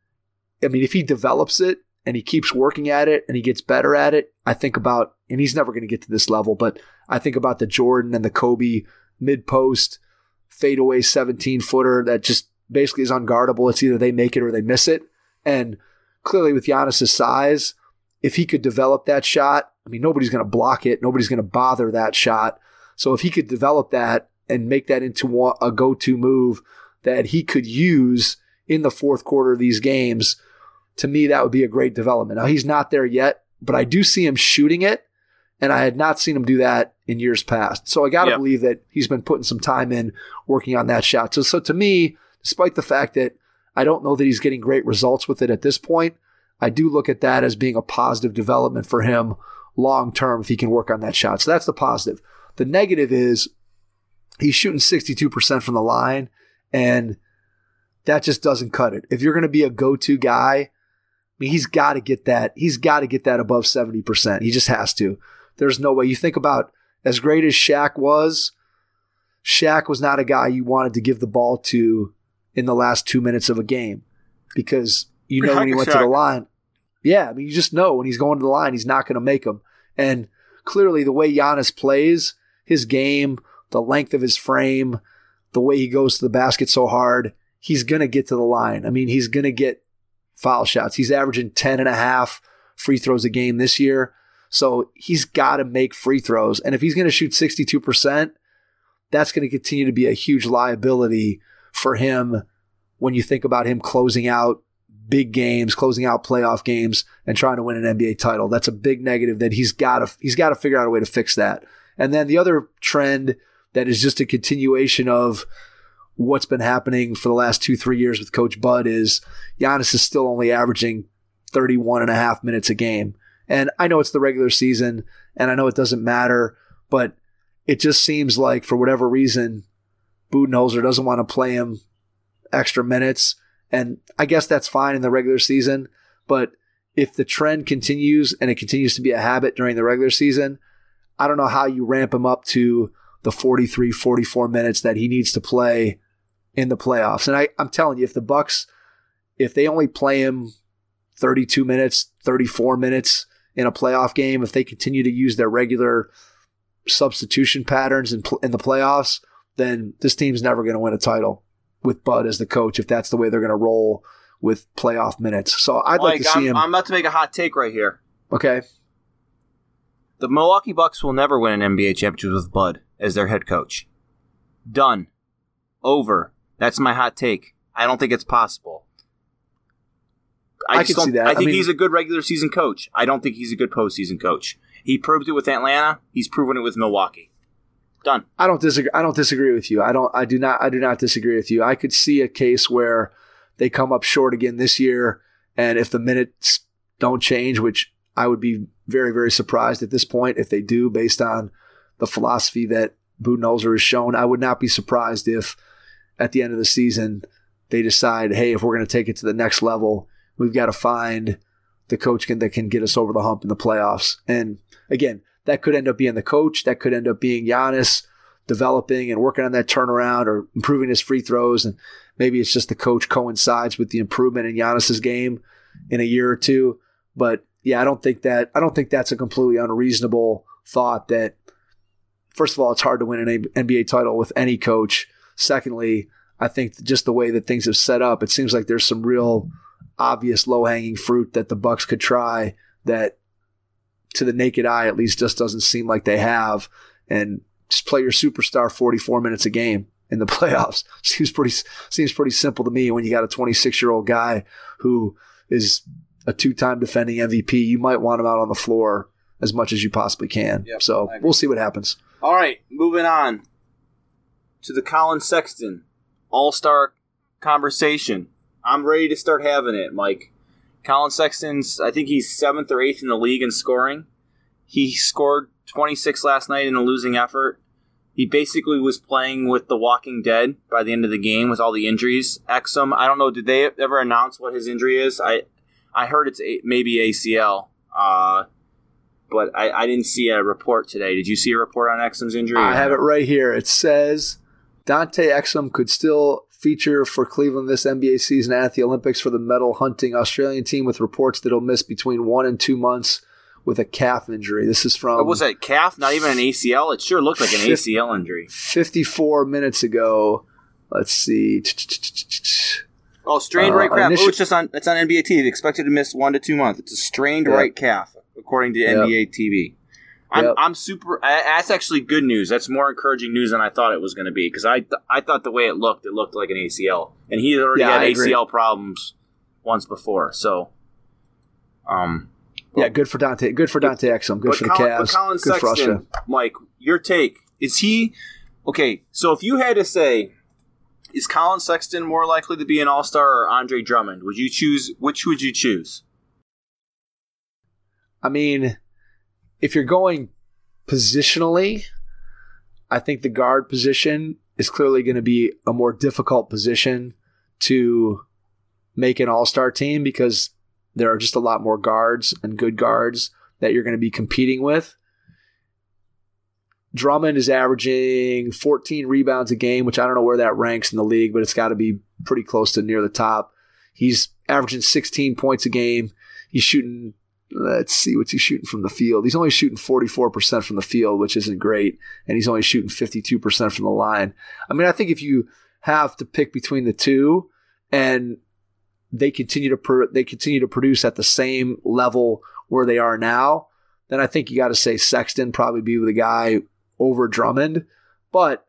I mean, if he develops it and he keeps working at it and he gets better at it, I think about, and he's never going to get to this level, but I think about the Jordan and the Kobe mid-post fadeaway seventeen-footer that just basically is unguardable. It's either they make it or they miss it, and clearly with Giannis's size, if he could develop that shot, I mean, nobody's going to block it. Nobody's going to bother that shot. So if he could develop that and make that into a go-to move that he could use in the fourth quarter of these games, to me, that would be a great development. Now, he's not there yet, but I do see him shooting it, and I had not seen him do that in years past. So I got to yep. believe that he's been putting some time in working on that shot. So, so to me, despite the fact that I don't know that he's getting great results with it at this point, I do look at that as being a positive development for him long-term if he can work on that shot. So that's the positive. The negative is he's shooting sixty-two percent from the line, and that just doesn't cut it. If you're going to be a go-to guy, I mean, he's got to get that. He's got to get that above seventy percent. He just has to. There's no way. You think about as great as Shaq was, Shaq was not a guy you wanted to give the ball to in the last two minutes of a game because you know when he went Shaq. to the line. Yeah, I mean, you just know when he's going to the line, he's not going to make them. And clearly the way Giannis plays, his game, the length of his frame, the way he goes to the basket so hard, he's going to get to the line. I mean, he's going to get foul shots. He's averaging ten and a half free throws a game this year. So he's got to make free throws. And if he's going to shoot sixty-two percent, that's going to continue to be a huge liability for him when you think about him closing out big games, closing out playoff games, and trying to win an N B A title. That's a big negative that he's got to he's got to figure out a way to fix that. And then the other trend that is just a continuation of what's been happening for the last two, three years with Coach Bud is Giannis is still only averaging thirty-one and a half minutes a game. And I know it's the regular season, and I know it doesn't matter, but it just seems like for whatever reason, Budenholzer doesn't want to play him extra minutes. And I guess that's fine in the regular season, but if the trend continues and it continues to be a habit during the regular season, I don't know how you ramp him up to the forty-three, forty-four minutes that he needs to play in the playoffs. And I, I'm telling you, if the Bucks, if they only play him thirty-two minutes, thirty-four minutes in a playoff game, if they continue to use their regular substitution patterns in, in the playoffs, then this team's never going to win a title with Bud as the coach if that's the way they're going to roll with playoff minutes. So I'd like, like to see I'm, him. I'm about to make a hot take right here. Okay. The Milwaukee Bucks will never win an N B A championship with Bud as their head coach. Done. Over. That's my hot take. I don't think it's possible. I, I can see that. I think I mean, he's a good regular season coach. I don't think he's a good postseason coach. He proved it with Atlanta. He's proven it with Milwaukee. Done. I don't disagree. I don't disagree with you. I don't. I do not. I do not disagree with you. I could see a case where they come up short again this year, and if the minutes don't change, which I would be very, very surprised at this point if they do, based on the philosophy that Budenholzer has shown, I would not be surprised if at the end of the season they decide, hey, if we're going to take it to the next level, we've got to find the coach can, that can get us over the hump in the playoffs. And again, that could end up being the coach. That could end up being Giannis developing and working on that turnaround or improving his free throws. And maybe it's just the coach coincides with the improvement in Giannis's game in a year or two. But yeah, I don't think that I don't think that's a completely unreasonable thought that, first of all, it's hard to win an N B A title with any coach. Secondly, I think just the way that things have set up, it seems like there's some real obvious low-hanging fruit that the Bucks could try that to the naked eye at least just doesn't seem like they have. And just play your superstar forty-four minutes a game in the playoffs. Seems pretty seems pretty simple to me when you got a twenty-six-year-old guy who is a two-time defending M V P. You might want him out on the floor as much as you possibly can. Yep, so we'll see what happens. All right, moving on to the Colin Sexton All-Star conversation. I'm ready to start having it, Mike. Colin Sexton's, I think he's seventh or eighth in the league in scoring. He scored twenty-six last night in a losing effort. He basically was playing with the Walking Dead by the end of the game with all the injuries. Exum, I don't know, did they ever announce what his injury is? I I heard it's a, maybe A C L, uh, but I, I didn't see a report today. Did you see a report on Exum's injury? I have it right here. It says Dante Exum could still feature for Cleveland this N B A season at the Olympics for the medal hunting Australian team, with reports that he'll miss between one and two months with a calf injury. This is from... What was that, calf? Not even an A C L? It sure looked like an A C L injury. fifty-four minutes ago. Let's see. Oh, strained uh, right calf. initial- oh, it's just on. It's on N B A T V. Expected to miss one to two months. It's a strained Yep. right calf, according to N B A Yep. T V. I'm Yep. I'm super. I, that's actually good news. That's more encouraging news than I thought it was going to be because I th- I thought the way it looked, it looked like an A C L, and he had already Yeah, had I A agree. C L problems once before. So, um, Yeah, good for Dante. Good for Dante Exum. Good but for the Colin, but Cavs. Colin Good for Sexton, Russia. Mike, your take is he okay? So if you had to say, is Colin Sexton more likely to be an All Star or Andre Drummond? Would you choose? Which would you choose? I mean, if you're going positionally, I think the guard position is clearly going to be a more difficult position to make an all-star team because there are just a lot more guards and good guards that you're going to be competing with. Drummond is averaging fourteen rebounds a game, which I don't know where that ranks in the league, but it's got to be pretty close to near the top. He's averaging sixteen points a game. He's shooting, let's see, what's he shooting from the field? He's only shooting forty-four percent from the field, which isn't great, and he's only shooting fifty-two percent from the line. I mean, I think if you have to pick between the two and they continue to pro- they continue to produce at the same level where they are now, then I think you got to say Sexton probably be the guy over Drummond. But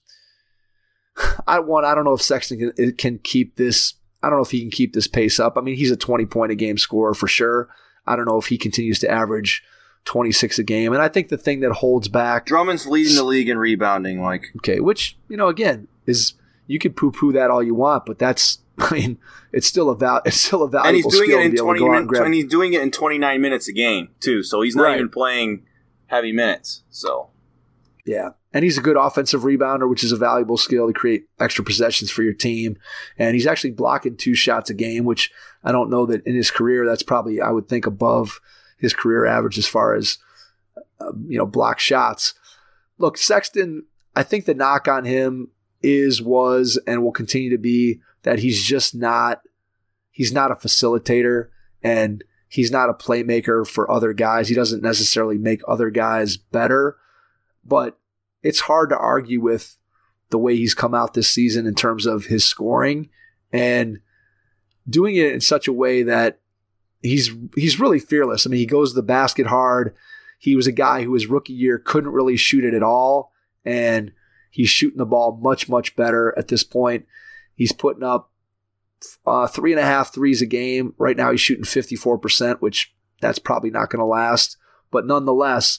I want I don't know if Sexton can, can keep this. I don't know if he can keep this pace up. I mean, he's a twenty point a game scorer for sure. I don't know if he continues to average twenty-six a game. And I think the thing that holds back Drummond's leading the league in rebounding, like okay, which, you know, again, is you can poo-poo that all you want, but that's I mean, it's still a val- it's still a valuable and he's doing skill it to in be able to twenty go out minutes, and grab. and he's doing it in twenty-nine minutes a game too. So he's not Right. even playing heavy minutes. So Yeah. And he's a good offensive rebounder, which is a valuable skill to create extra possessions for your team. And he's actually blocking two shots a game, which I don't know that in his career, that's probably, I would think, above his career average as far as, uh, you know, block shots. Look, Sexton, I think the knock on him is, was, and will continue to be that he's just not, he's not a facilitator and he's not a playmaker for other guys. He doesn't necessarily make other guys better, but it's hard to argue with the way he's come out this season in terms of his scoring and doing it in such a way that he's he's really fearless. I mean, he goes to the basket hard. He was a guy who his rookie year couldn't really shoot it at all, and he's shooting the ball much, much better at this point. He's putting up uh, three and a half threes a game. Right now he's shooting fifty-four percent, which that's probably not going to last. But nonetheless,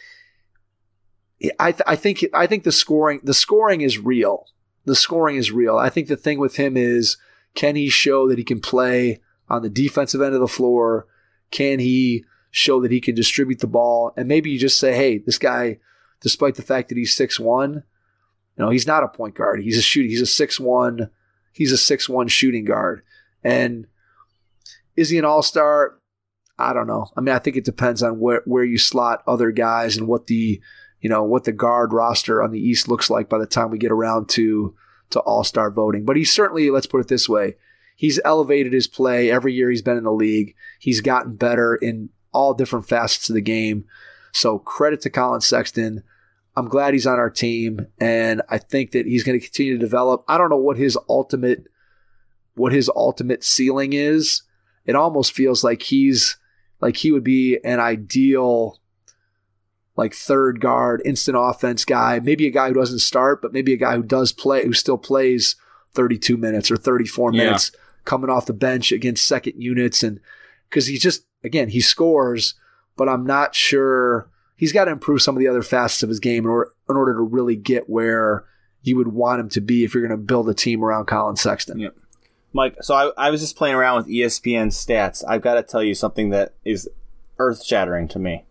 I, th- I think I think the scoring the scoring is real. The scoring is real. I think the thing with him is, can he show that he can play on the defensive end of the floor? Can he show that he can distribute the ball? And maybe you just say, hey, this guy, despite the fact that he's six one, you know, he's not a point guard. He's a shooting. He's a six one. He's a six one shooting guard. And is he an all-star? I don't know. I mean, I think it depends on where, where you slot other guys and what the you know, what the guard roster on the East looks like by the time we get around to, to all-star voting. But he's certainly, let's put it this way, he's elevated his play every year he's been in the league. He's gotten better in all different facets of the game. So credit to Colin Sexton. I'm glad he's on our team, and I think that he's going to continue to develop. I don't know what his ultimate, what his ultimate ceiling is. It almost feels like he's, like he would be an ideal like third guard, instant offense guy, maybe a guy who doesn't start, but maybe a guy who does play, who still plays thirty-two minutes or thirty-four Yeah. minutes coming off the bench against second units. And because he just, again, he scores, but I'm not sure, he's got to improve some of the other facets of his game in order, in order to really get where you would want him to be if you're going to build a team around Colin Sexton. Yep. Mike, so I, I was just playing around with E S P N stats. I've got to tell you something that is earth-shattering to me.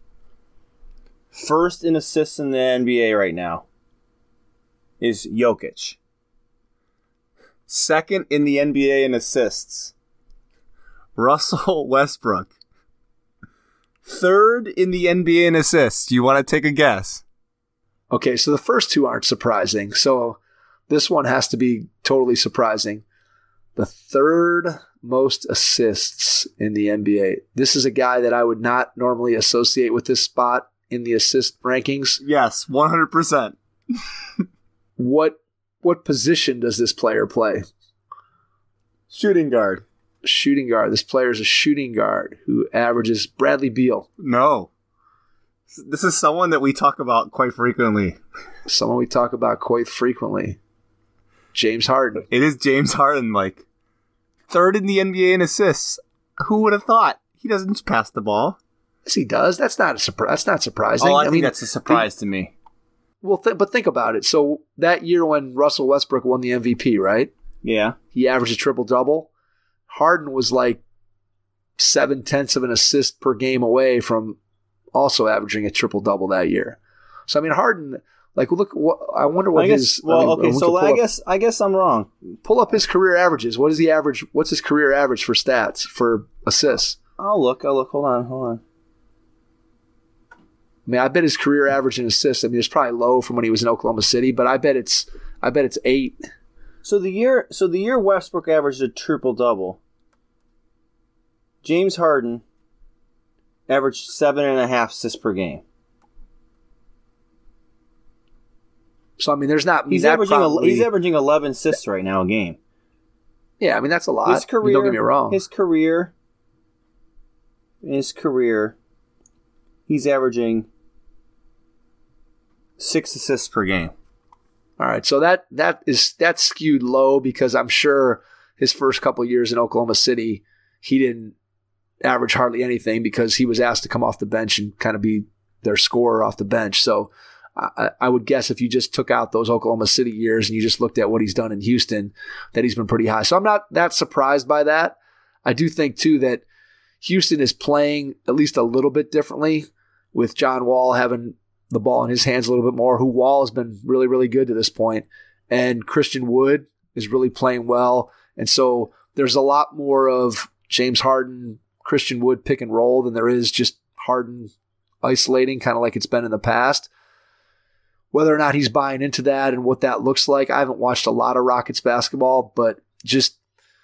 First in assists in the N B A right now is Jokic. Second in the N B A in assists, Russell Westbrook. Third in the N B A in assists. Do you want to take a guess? Okay, so the first two aren't surprising. So this one has to be totally surprising. The third most assists in the N B A. This is a guy that I would not normally associate with this spot in the assist rankings. Yes, one hundred percent. What what position does this player play? Shooting guard. Shooting guard. This player is a shooting guard who averages Bradley Beal. No. This is someone that we talk about quite frequently. Someone we talk about quite frequently. James Harden. It is James Harden, Mike. Third in the N B A in assists. Who would have thought? He doesn't pass the ball. Yes, he does. That's not a surprise. That's not surprising. Oh, I, I think mean, that's a surprise to me. Well, th- but think about it. So that year when Russell Westbrook won the M V P, right? Yeah. He averaged a triple-double. Harden was like seven-tenths of an assist per game away from also averaging a triple-double that year. So, I mean, Harden, like, look, what, I wonder what I guess, his... well, I mean, okay, we so I up, guess I guess I'm wrong. Pull up his career averages. What is he average? What's his career average for stats, for assists? I'll look, I'll look. Hold on, hold on. I mean, I bet his career average in assists, I mean, it's probably low from when he was in Oklahoma City, but I bet it's I bet it's eight. So the year so the year Westbrook averaged a triple-double, James Harden averaged seven and a half assists per game. So, I mean, there's not... He's averaging probably, he's averaging eleven assists right now a game. Yeah, I mean, that's a lot. His career, I mean, don't get me wrong. His career, his career, he's averaging six assists per game. All right, so that that is that's skewed low because I'm sure his first couple years in Oklahoma City, he didn't average hardly anything because he was asked to come off the bench and kind of be their scorer off the bench. So I, I would guess if you just took out those Oklahoma City years and you just looked at what he's done in Houston, that he's been pretty high. So I'm not that surprised by that. I do think, too, that Houston is playing at least a little bit differently with John Wall having the ball in his hands a little bit more, who Wall has been really, really good to this point. And Christian Wood is really playing well. And so there's a lot more of James Harden, Christian Wood pick and roll than there is just Harden isolating, kind of like it's been in the past. Whether or not he's buying into that and what that looks like, I haven't watched a lot of Rockets basketball, but just,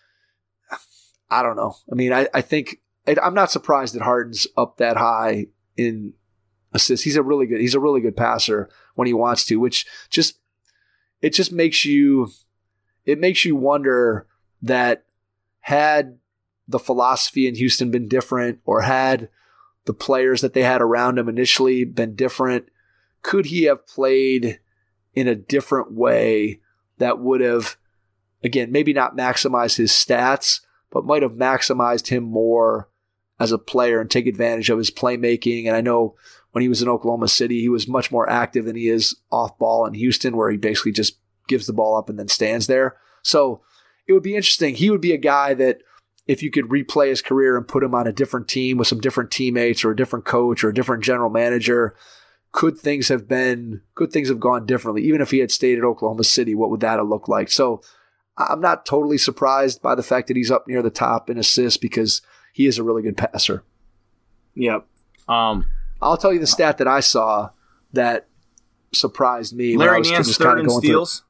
I don't know. I mean, I, I think, I'm not surprised that Harden's up that high in assists. He's a really good, he's a really good passer when he wants to, which just, it just makes you, it makes you wonder that had the philosophy in Houston been different, or had the players that they had around him initially been different, could he have played in a different way that would have, again, maybe not maximized his stats, but might have maximized him more as a player and take advantage of his playmaking? And I know when he was in Oklahoma City, he was much more active than he is off ball in Houston, where he basically just gives the ball up and then stands there. So it would be interesting. He would be a guy that if you could replay his career and put him on a different team with some different teammates or a different coach or a different general manager, could things have been, could things have gone differently? Even if he had stayed at Oklahoma City, what would that have looked like? So I'm not totally surprised by the fact that he's up near the top in assists because he is a really good passer. Yep. Um, I'll tell you the stat that I saw that surprised me. Larry Nance third in steals?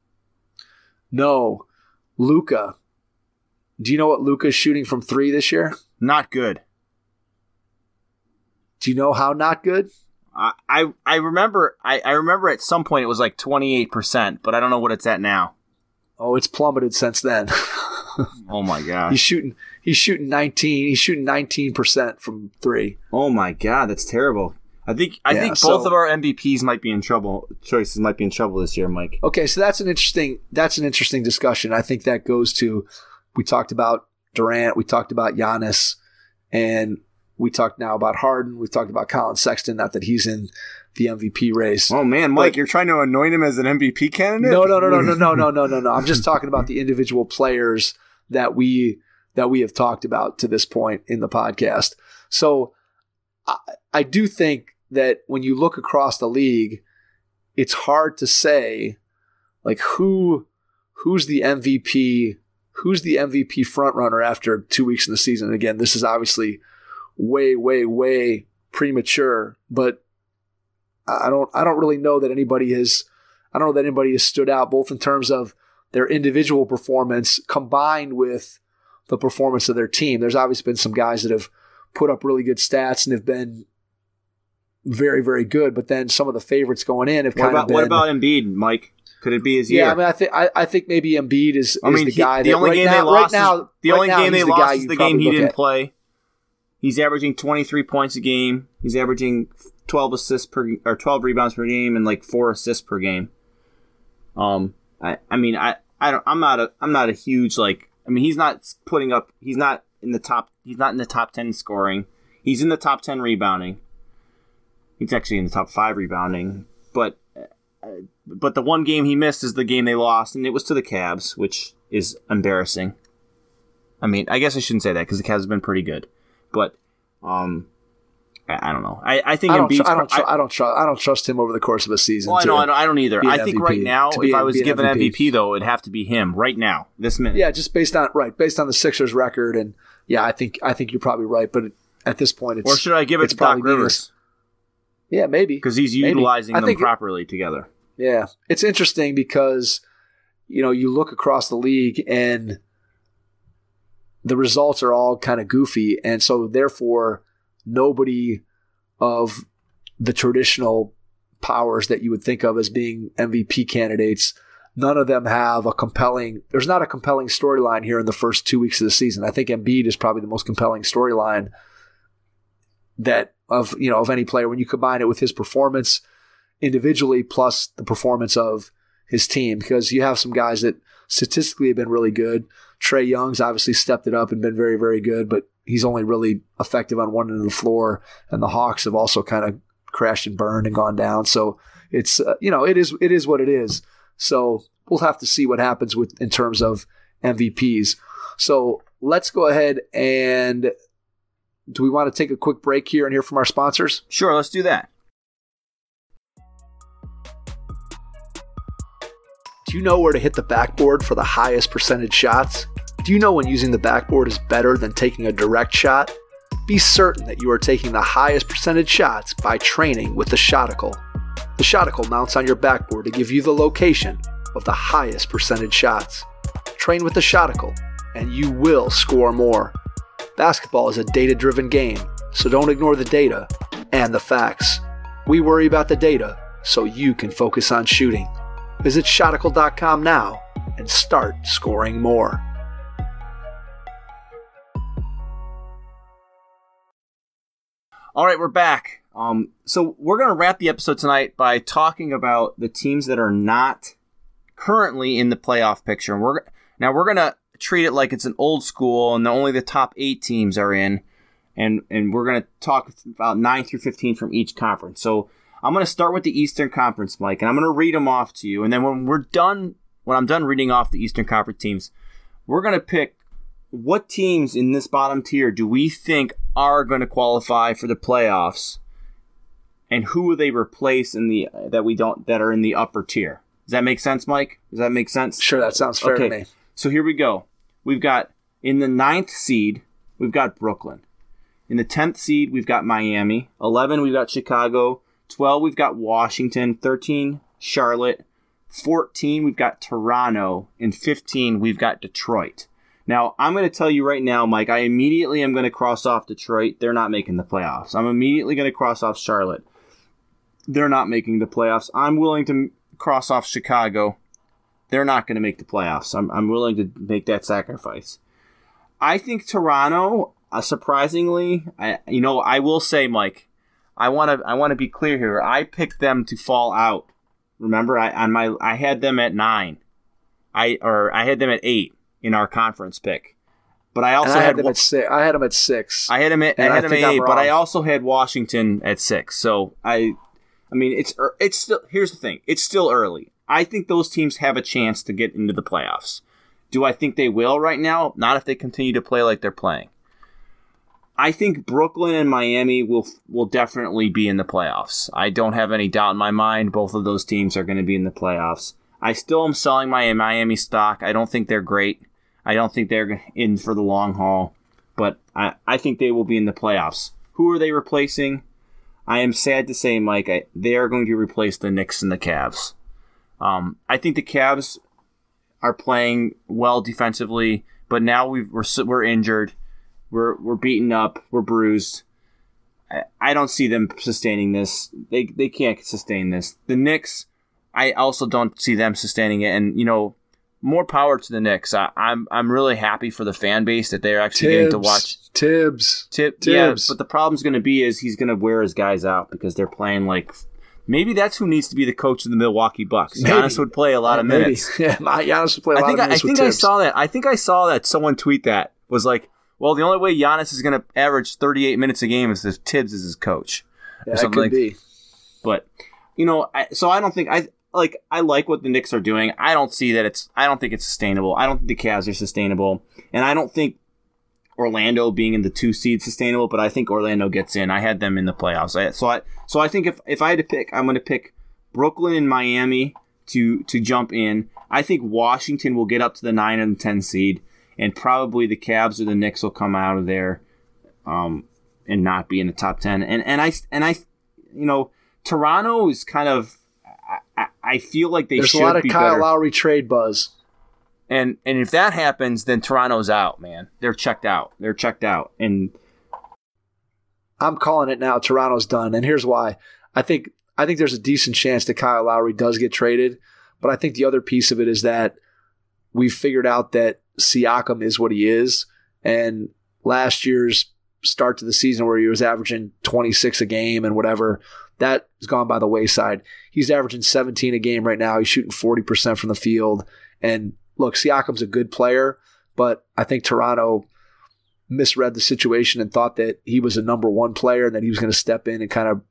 No. Luka. Do you know what Luka is shooting from three this year? Not good. Do you know how not good? I I, I remember I, I remember at some point it was like twenty-eight percent, but I don't know what it's at now. Oh, it's plummeted since then. Oh my god. He's shooting he's shooting nineteen he's shooting nineteen percent from three. Oh my god, that's terrible. I think I yeah, think both so, of our M V Ps might be in trouble. Choices might be in trouble this year, Mike. Okay, so that's an interesting that's an interesting discussion. I think that goes to, we talked about Durant, we talked about Giannis, and we talked now about Harden. We've talked about Colin Sexton, not that he's in the M V P race. Oh man, Mike, but, you're trying to anoint him as an M V P candidate? No, no, no, no, no, no, no, no, no, no. I'm just talking about the individual players that we that we have talked about to this point in the podcast. So I, I do think that when you look across the league, it's hard to say like who who's the M V P, who's the M V P frontrunner after two weeks in the season. And again, this is obviously way, way, way premature, but I don't I don't really know that anybody has I don't know that anybody has stood out, both in terms of their individual performance combined with the performance of their team. There's obviously been some guys that have put up really good stats and have been very, very good, but then some of the favorites going in have what kind about, of been... What about Embiid, Mike? Could it be his yeah, year? I mean, I think I, I think maybe Embiid is, I is mean, the he, guy. the that only right game now, they lost. right now, is, the right only now, game they he's the lost guy is you the game probably he look didn't at. play. He's averaging twenty-three points a game. He's averaging twelve assists per or twelve rebounds per game and like four assists per game. Um, I, I mean, I, I don't, I'm not a, I'm not a huge like. I mean, he's not putting up. He's not in the top. He's not in the top ten scoring. He's in the top ten rebounding. He's actually in the top five rebounding. But, uh, but the one game he missed is the game they lost, and it was to the Cavs, which is embarrassing. I mean, I guess I shouldn't say that because the Cavs have been pretty good, but um, I, I don't know. I, I think I don't, Embiid's tr- I don't, tr- I, I don't trust. I don't trust him over the course of a season. well, I to know, I, know, I don't either. be an I think M V P. right now, To if be I an- was be an given M V P. M V P, though, it'd have to be him right now, this minute. Yeah, just based on right, based on the Sixers' record, and yeah, I think I think you're probably right. But at this point, it's Or should I give it it's to Doc probably Rivers? Yeah, maybe Because he's Maybe. utilizing I them think- properly together. Yeah, it's interesting because you know you look across the league and the results are all kind of goofy, and so therefore nobody of the traditional powers that you would think of as being M V P candidates, none of them have a compelling. There's not a compelling storyline here in the first two weeks of the season. I think Embiid is probably the most compelling storyline that of you know of any player when you combine it with his performance individually plus the performance of his team, because you have some guys that statistically have been really good. Trae Young's obviously stepped it up and been very, very good, but he's only really effective on one end of the floor, and the Hawks have also kind of crashed and burned and gone down. So it's uh, you know it is it is what it is. So we'll have to see what happens with in terms of M V Ps. So let's go ahead and do we want to take a quick break here and hear from our sponsors? Sure, let's do that. Do you know where to hit the backboard for the highest percentage shots? Do you know when using the backboard is better than taking a direct shot? Be certain that you are taking the highest percentage shots by training with the Shoticle. The Shoticle mounts on your backboard to give you the location of the highest percentage shots. Train with the Shoticle, and you will score more. Basketball is a data-driven game, so don't ignore the data and the facts. We worry about the data so you can focus on shooting. Visit Shoticle dot com now and start scoring more. All right, we're back. Um, so we're going to wrap the episode tonight by talking about the teams that are not currently in the playoff picture. And we're now we're going to treat it like it's an old school, and only the top eight teams are in. And and we're going to talk about nine through fifteen from each conference. So I'm going to start with the Eastern Conference, Mike, and I'm going to read them off to you. And then when we're done, when I'm done reading off the Eastern Conference teams, we're going to pick what teams in this bottom tier do we think are going to qualify for the playoffs, and who will they replace in the that we don't that are in the upper tier. Does that make sense, Mike? Does that make sense? Sure, that sounds fair okay. to me. So here we go. We've got in the ninth seed, we've got Brooklyn. In the tenth seed, we've got Miami. Eleven, we've got Chicago. twelve, we've got Washington. thirteen, Charlotte. fourteen, we've got Toronto. And fifteen, we've got Detroit. Now, I'm going to tell you right now, Mike, I immediately am going to cross off Detroit. They're not making the playoffs. I'm immediately going to cross off Charlotte. They're not making the playoffs. I'm willing to cross off Chicago. They're not going to make the playoffs. I'm, I'm willing to make that sacrifice. I think Toronto, uh, surprisingly, I, you know, I will say, Mike, I want to I want to be clear here. I picked them to fall out. Remember, I on my I had them at nine. I or I had them at eight in our conference pick. But I also And I had, had them at six. I had them at six. I had them at, I And had I them at think I'm eight, but I wrong. also had Washington at six. So I I mean, it's it's still here's the thing. It's still early. I think those teams have a chance to get into the playoffs. Do I think they will right now? Not if they continue to play like they're playing. I think Brooklyn and Miami will will definitely be in the playoffs. I don't have any doubt in my mind both of those teams are going to be in the playoffs. I still am selling my Miami stock. I don't think they're great. I don't think they're in for the long haul. But I, I think they will be in the playoffs. Who are they replacing? I am sad to say, Mike, I, they are going to replace the Knicks and the Cavs. Um, I think the Cavs are playing well defensively, but now we've, we're we're injured. We're we're beaten up. We're bruised. I, I don't see them sustaining this. They they can't sustain this. The Knicks, I I also don't see them sustaining it. And, you know, more power to the Knicks. I, I'm I'm really happy for the fan base that they're actually Tibbs, getting to watch. Tibbs. Tib, Tibbs. Yeah, but the problem's going to be is he's going to wear his guys out because they're playing like – maybe that's who needs to be the coach of the Milwaukee Bucks. Maybe. Giannis would play a lot of Maybe. minutes. Yeah, Giannis would play a I lot think of I, minutes I think with I Tibbs. saw that. I think I saw that someone tweet that was like, well, the only way Giannis is going to average thirty-eight minutes a game is if Tibbs is his coach. Yeah, or that something could like be. But, you know, I, so I don't think I like I like what the Knicks are doing. I don't see that it's I don't think it's sustainable. I don't think the Cavs are sustainable. And I don't think Orlando being in the two seed sustainable, but I think Orlando gets in. I had them in the playoffs. I, so I so I think if, if I had to pick, I'm going to pick Brooklyn and Miami to to jump in. I think Washington will get up to the nine and ten seed, and probably the Cavs or the Knicks will come out of there um, and not be in the top ten. And and I and I, you know, Toronto is kind of. I, I feel like they There's should a lot of be Kyle better. Lowry trade buzz. And and if that happens, then Toronto's out, man. They're checked out. They're checked out. And I'm calling it now. Toronto's done, and here's why. I think I think there's a decent chance that Kyle Lowry does get traded, but I think the other piece of it is that we've figured out that Siakam is what he is, and last year's start to the season where he was averaging twenty-six a game and whatever, that has gone by the wayside. He's averaging seventeen a game right now. He's shooting forty percent from the field. And look, Siakam's a good player, but I think Toronto misread the situation and thought that he was a number one player and that he was going to step in and kind of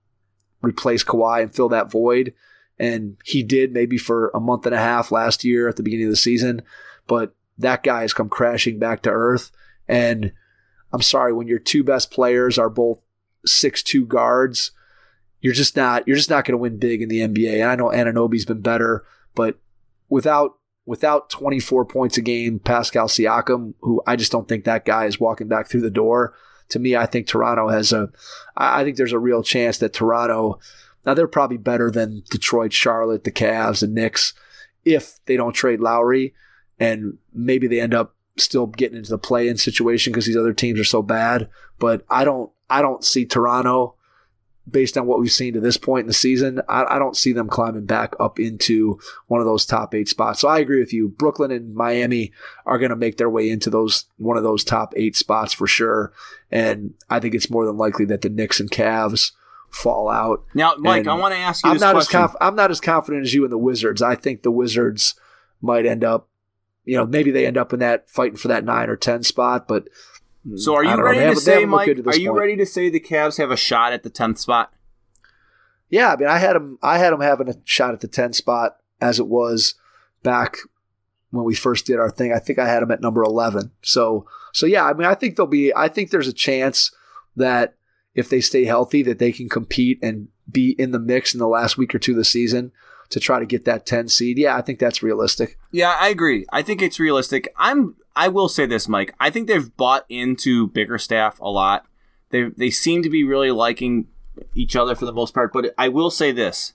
replace Kawhi and fill that void. And he did maybe for a month and a half last year at the beginning of the season. But that guy has come crashing back to earth. And I'm sorry, when your two best players are both six two guards, you're just not you're just not going to win big in the N B A. And I know Anunoby's been better, but without without twenty-four points a game, Pascal Siakam, who I just don't think that guy is walking back through the door. To me, I think Toronto has a I think there's a real chance that Toronto, now they're probably better than Detroit, Charlotte, the Cavs, and Knicks if they don't trade Lowry, and maybe they end up still getting into the play-in situation because these other teams are so bad. But I don't I don't see Toronto, based on what we've seen to this point in the season, I, I don't see them climbing back up into one of those top eight spots. So I agree with you. Brooklyn and Miami are going to make their way into those one of those top eight spots for sure. And I think it's more than likely that the Knicks and Cavs fall out. Now, Mike, And I want to ask you I'm this not question. As conf- I'm not as confident as you in the Wizards. I think the Wizards might end up, you know, maybe they end up in that fighting for that nine or ten spot, but So are I you don't know. ready They to haven't- they say, haven't looked Mike, good to are this you point. ready to say the Cavs have a shot at the tenth spot? Yeah, I mean, I had them. I had them having a shot at the ten spot as it was back when we first did our thing. I think I had them at number eleven. So, so yeah, I mean, I think they'll be. I think there's a chance that if they stay healthy, that they can compete and be in the mix in the last week or two of the season to try to get that ten seed. Yeah, I think that's realistic. Yeah, I agree. I think it's realistic. I'm. I will say this, Mike. I think they've bought into Bickerstaff a lot. They they seem to be really liking each other for the most part. But I will say this: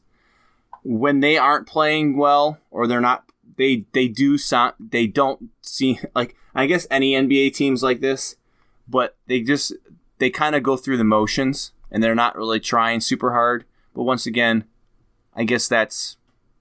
when they aren't playing well, or they're not, they they do sound. They don't see like I guess any N B A teams like this, but they just they kind of go through the motions and they're not really trying super hard. But once again, I guess that's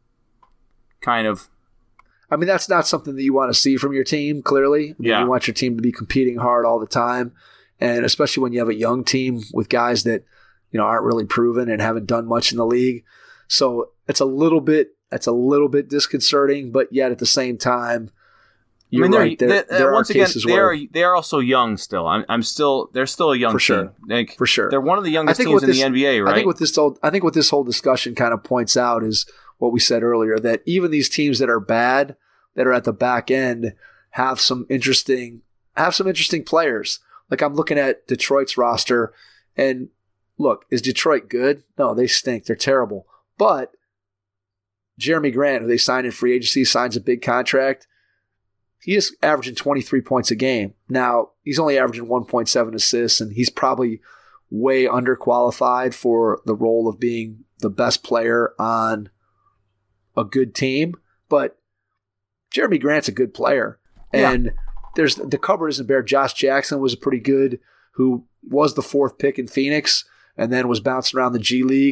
kind of. I mean, that's not something that you want to see from your team, clearly. I mean, Yeah. You want your team to be competing hard all the time. And especially when you have a young team with guys that, you know, aren't really proven and haven't done much in the league. So it's a little bit, it's a little bit disconcerting, but yet at the same time, you're I mean, right. There, they're, there are once again, cases they where, are they are also young still. I'm I'm still they're still a young For sure. team. Like, for sure. They're one of the youngest think teams what in this- the N B A, right? I think what this whole, I think what this whole discussion kind of points out is what we said earlier, that even these teams that are bad, that are at the back end, have some interesting have some interesting players. Like I'm looking at Detroit's roster, and look, is Detroit good? No, they stink. They're terrible. But Jeremy Grant, who they signed in free agency, signs a big contract. He is averaging twenty-three points a game. Now, he's only averaging one point seven assists, and he's probably way underqualified for the role of being the best player on a good team. But Jeremy Grant's a good player. And yeah. there's the cupboard isn't bare. Josh Jackson was a pretty good, who was the fourth pick in Phoenix and then was bouncing around the G League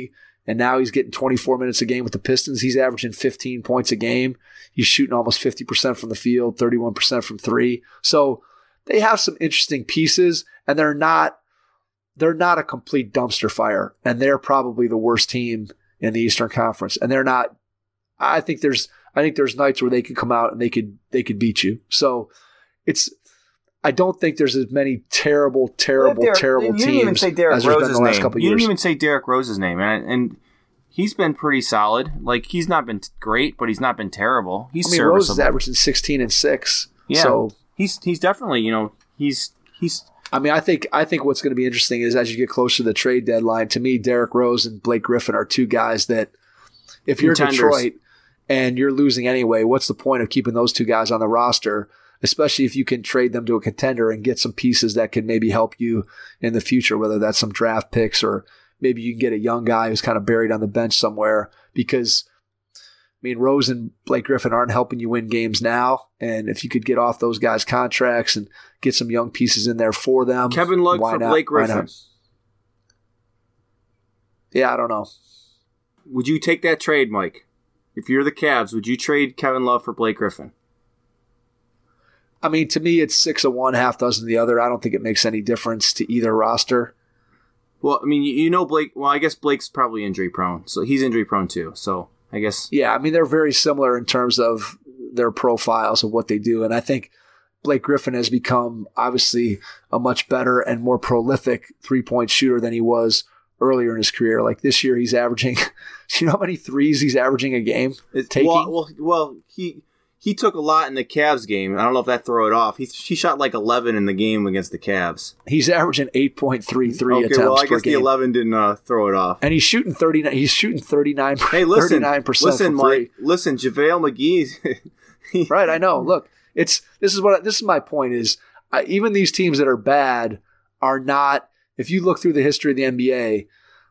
and now he's getting twenty-four minutes a game with the Pistons. He's averaging fifteen points a game. He's shooting almost fifty percent from the field, thirty-one percent from three. So they have some interesting pieces, and they're not they're not a complete dumpster fire, and they're probably the worst team in the Eastern Conference. And they're not I think there's I think there's nights where they could come out and they could they could beat you. So it's I don't think there's as many terrible, terrible, Derek, terrible you teams didn't even say Derek as there's Rose's been the last name. couple of you years. You didn't even say Derek Rose's name, and, and he's been pretty solid. Like, he's not been great, but he's not been terrible. He's I mean, serviceable. Rose is averaging sixteen and six. Yeah, so he's he's definitely, you know, he's he's. I mean, I think I think what's going to be interesting is as you get closer to the trade deadline. To me, Derek Rose and Blake Griffin are two guys that, if you're Contenders. Detroit and you're losing anyway, what's the point of keeping those two guys on the roster? Especially if you can trade them to a contender and get some pieces that can maybe help you in the future, whether that's some draft picks or maybe you can get a young guy who's kind of buried on the bench somewhere. Because, I mean, Rose and Blake Griffin aren't helping you win games now. And if you could get off those guys' contracts and get some young pieces in there for them. Kevin Love for not? Blake Griffin. Yeah, I don't know. Would you take that trade, Mike? If you're the Cavs, would you trade Kevin Love for Blake Griffin? I mean, to me, it's six of one, half dozen of the other. I don't think it makes any difference to either roster. Well, I mean, you know Blake. Well, I guess Blake's probably injury prone, so he's injury prone too. So I guess. Yeah, I mean, they're very similar in terms of their profiles of what they do, and I think Blake Griffin has become obviously a much better and more prolific three-point shooter than he was earlier in his career. Like this year, he's averaging. Do you know how many threes he's averaging a game? It's, taking? Well, well, well, he. He took a lot in the Cavs game. I don't know if that threw it off. He he shot like eleven in the game against the Cavs. He's averaging eight point three three okay, attempts well, I per guess game. the eleven didn't uh, throw it off. And he's shooting thirty-nine. He's shooting thirty-nine. Hey, listen, thirty-nine percent listen, from three. Mike. Listen, JaVale McGee. Right, I know. Look, it's this is what this is my point is. I, even these teams that are bad are not. If you look through the history of the N B A,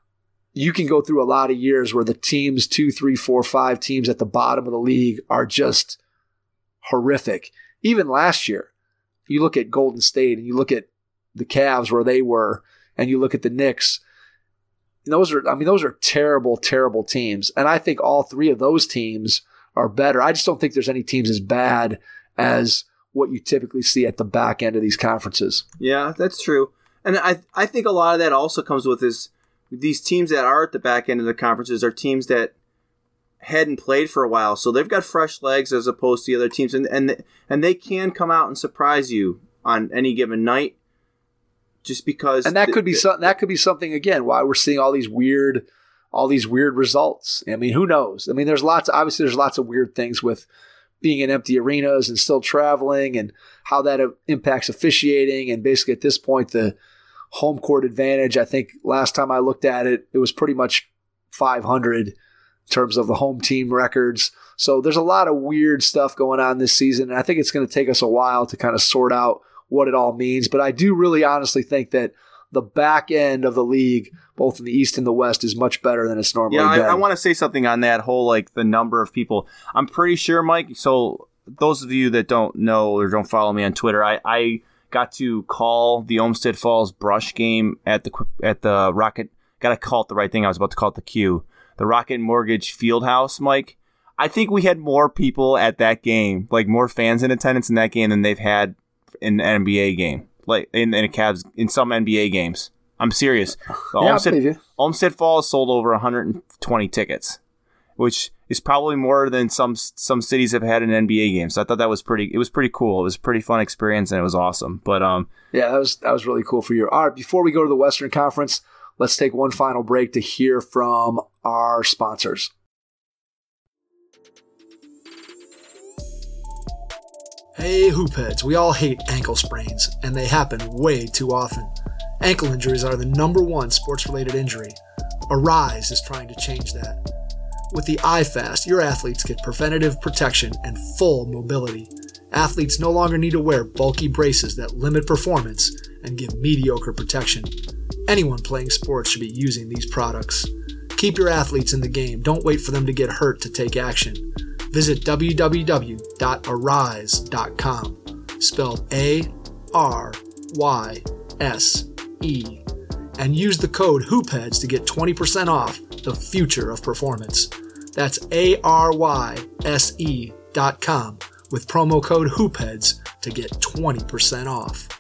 you can go through a lot of years where the teams two, three, four, five teams at the bottom of the league are just horrific. Even last year, you look at Golden State and you look at the Cavs where they were, and you look at the Knicks. Those are, I mean, those are terrible, terrible teams. And I think all three of those teams are better. I just don't think there's any teams as bad as what you typically see at the back end of these conferences. Yeah, that's true. And I I think a lot of that also comes with this. These teams that are at the back end of the conferences are teams that hadn't played for a while, so they've got fresh legs as opposed to the other teams, and and and they can come out and surprise you on any given night, just because. And that th- could be th- something. That could be something again. Why we're seeing all these weird, all these weird results. I mean, who knows? I mean, there's lots. Obviously, there's lots of weird things with being in empty arenas and still traveling, and how that impacts officiating. And basically, at this point, the home court advantage. I think last time I looked at it, it was pretty much five hundred. In terms of the home team records. So there's a lot of weird stuff going on this season, and I think it's going to take us a while to kind of sort out what it all means. But I do really honestly think that the back end of the league, both in the East and the West, is much better than it's normally yeah, been. I, I want to say something on that whole, like, the number of people. I'm pretty sure, Mike, so those of you that don't know or don't follow me on Twitter, I, I got to call the Olmsted Falls Brush game at the at the Rocket. Got to call it the right thing. I was about to call it the Q. The Rocket Mortgage Fieldhouse, Mike. I think we had more people at that game, like more fans in attendance in that game than they've had in an N B A game, like in, in a Cavs in some N B A games. I'm serious. The yeah, Olmsted, I believe you. Olmsted Falls sold over one hundred twenty tickets, which is probably more than some some cities have had in N B A games. So I thought that was pretty. It was pretty cool. It was a pretty fun experience, and it was awesome. But um, yeah, that was that was really cool for you. All right, before we go to the Western Conference, let's take one final break to hear from our sponsors. Hey, hoopheads, we all hate ankle sprains, and they happen way too often. Ankle injuries are the number one sports-related injury. Arise is trying to change that. With the iFast, your athletes get preventative protection and full mobility. Athletes no longer need to wear bulky braces that limit performance and give mediocre protection. Anyone playing sports should be using these products. Keep your athletes in the game. Don't wait for them to get hurt to take action. Visit w w w dot arise dot com, spelled A R Y S E. and use the code HoopHeads to get twenty percent off the future of performance. That's A R Y S E dot com with promo code HoopHeads to get twenty percent off.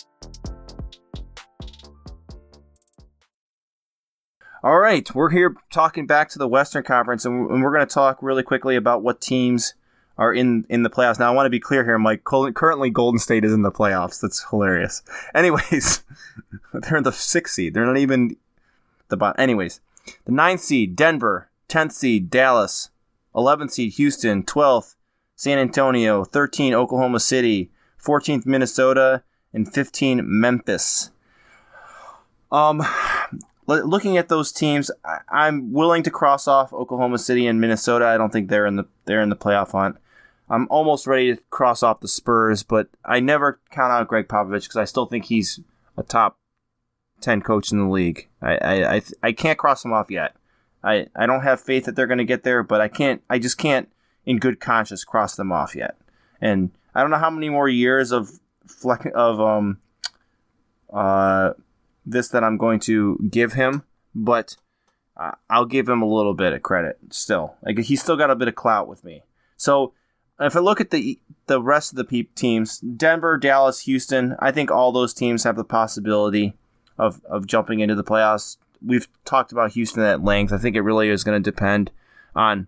All right, we're here talking back to the Western Conference, and we're going to talk really quickly about what teams are in, in the playoffs. Now, I want to be clear here, Mike. Currently, Golden State is in the playoffs. That's hilarious. Anyways, they're in the sixth seed. They're not even the bottom. Anyways, the ninth seed, Denver. tenth seed, Dallas. eleventh seed, Houston. twelfth, San Antonio. thirteenth, Oklahoma City. fourteenth, Minnesota. And fifteenth, Memphis. Um... Looking at those teams, I'm willing to cross off Oklahoma City and Minnesota. I don't think they're in the they're in the playoff hunt. I'm almost ready to cross off the Spurs, but I never count out Greg Popovich because I still think he's a top ten coach in the league. I I I, I can't cross him off yet. I, I don't have faith that they're going to get there, but I can't. I just can't, in good conscience, cross them off yet. And I don't know how many more years of flex of um uh. this that I'm going to give him, but uh, I'll give him a little bit of credit still. Like he's still got a bit of clout with me. So if I look at the the rest of the pe- teams, Denver, Dallas, Houston, I think all those teams have the possibility of, of jumping into the playoffs. We've talked about Houston at length. I think it really is going to depend on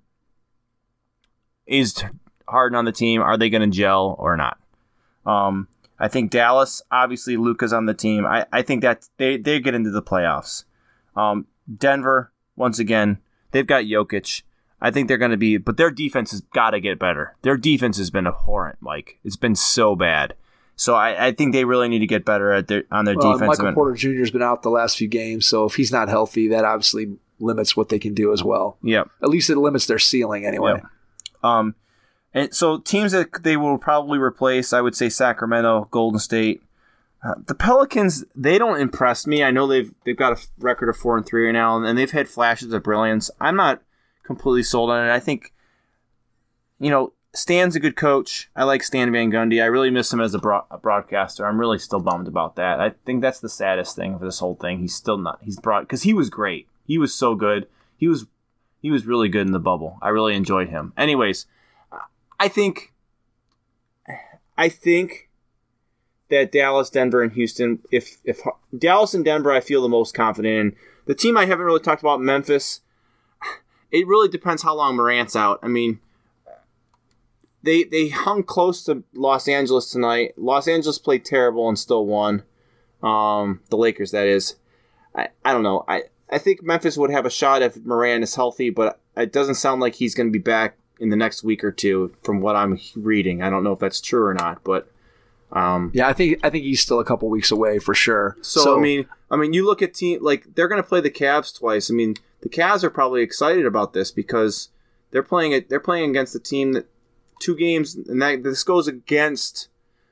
is Harden on the team, are they going to gel or not? Um I think Dallas, obviously Luka's on the team. I, I think that they, they get into the playoffs. Um, Denver, once again, they've got Jokic. I think they're going to be, but their defense has got to get better. Their defense has been abhorrent, Mike. It's been so bad. So I, I think they really need to get better at their on their well, defense. Michael Porter Junior has been out the last few games, so if he's not healthy, that obviously limits what they can do as well. Yeah. At least it limits their ceiling anyway. Yep. Um. And so teams that they will probably replace, I would say Sacramento, Golden State. Uh, the Pelicans, they don't impress me. I know they've they've got a record of four and three right now, and they've had flashes of brilliance. I'm not completely sold on it. I think, you know, Stan's a good coach. I like Stan Van Gundy. I really miss him as a, broad, a broadcaster. I'm really still bummed about that. I think that's the saddest thing for this whole thing. He's still not. He's brought because he was great. He was so good. He was he was really good in the bubble. I really enjoyed him. Anyways. I think, I think that Dallas, Denver, and Houston. If if Dallas and Denver, I feel the most confident in. The team I haven't really talked about, Memphis. It really depends how long Morant's out. I mean, they they hung close to Los Angeles tonight. Los Angeles played terrible and still won. Um, the Lakers, that is. I, I don't know. I I think Memphis would have a shot if Morant is healthy, but it doesn't sound like he's going to be back in the next week or two, from what I'm reading. I don't know if that's true or not, but um, yeah, I think I think he's still a couple weeks away for sure. So, so I mean, I mean, you look at team like they're going to play the Cavs twice. I mean, the Cavs are probably excited about this because they're playing it. They're playing against a team that two games, and that this goes against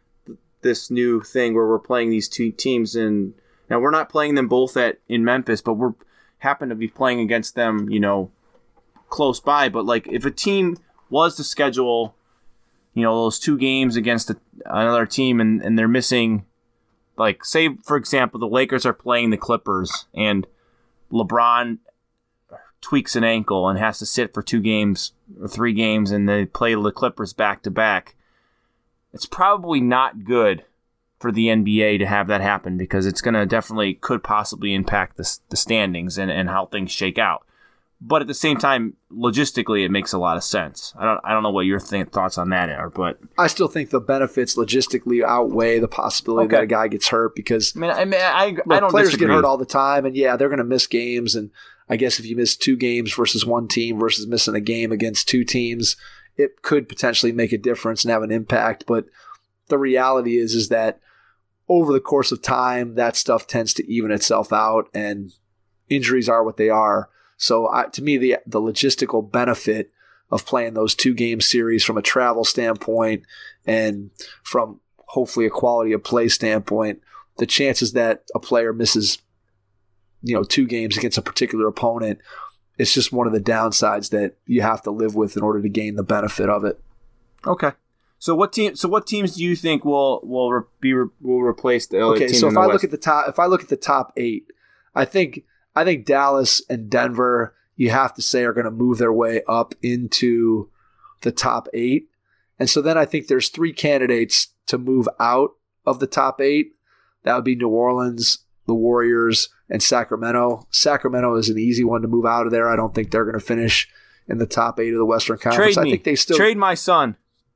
this new thing where we're playing these two teams in. Now we're not playing them both at in Memphis, but we're happen to be playing against them, you know, close by. But like if a team was to schedule, you know, those two games against a, another team and, and they're missing, like say for example the Lakers are playing the Clippers and LeBron tweaks an ankle and has to sit for two games or three games and they play the Clippers back to back, it's probably not good for the N B A to have that happen because it's going to definitely could possibly impact the, the standings and, and how things shake out. But at the same time, logistically, it makes a lot of sense. I don't I don't know what your th- thoughts on that are, but I still think the benefits logistically outweigh the possibility okay. that a guy gets hurt because I mean, I, mean, I, look, I don't players disagree. get hurt all the time, and yeah, they're going to miss games. And I guess if you miss two games versus one team versus missing a game against two teams, it could potentially make a difference and have an impact. But the reality is, is that over the course of time, that stuff tends to even itself out, and injuries are what they are. So I, to me, the the logistical benefit of playing those two game series from a travel standpoint and from hopefully a quality of play standpoint, the chances that a player misses, you know, two games against a particular opponent, it's just one of the downsides that you have to live with in order to gain the benefit of it. Okay. So what team? So what teams do you think will will re, be will replace the other okay, team? so in if the I West? look at the top, if I look at the top eight, I think I think Dallas and Denver, you have to say, are going to move their way up into the top eight. And so then I think there's three candidates to move out of the top eight. That would be New Orleans, the Warriors, and Sacramento. Sacramento is an easy one to move out of there. I don't think they're going to finish in the top eight of the Western Conference. Trade I me. think they still Trade my son.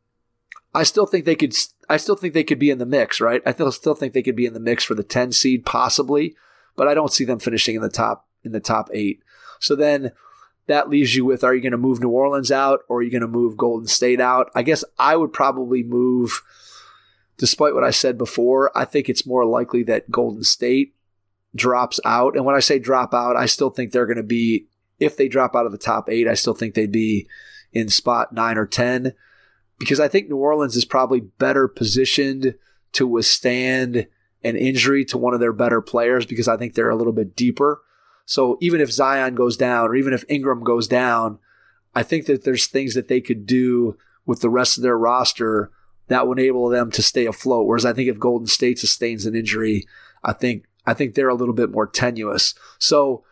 I still think they could. I still think they could be in the mix, right? I still still think they could be in the mix for the ten seed, possibly, but I don't see them finishing in the top in the top eight. So then that leaves you with: are you going to move New Orleans out, or are you going to move Golden State out? I guess I would probably move. Despite what I said before, I think it's more likely that Golden State drops out. And when I say drop out, I still think they're going to be. If they drop out of the top eight, I still think they'd be in spot nine or ten. Because I think New Orleans is probably better positioned to withstand an injury to one of their better players because I think they're a little bit deeper. So even if Zion goes down or even if Ingram goes down, I think that there's things that they could do with the rest of their roster that would enable them to stay afloat. Whereas I think if Golden State sustains an injury, I think I think they're a little bit more tenuous. So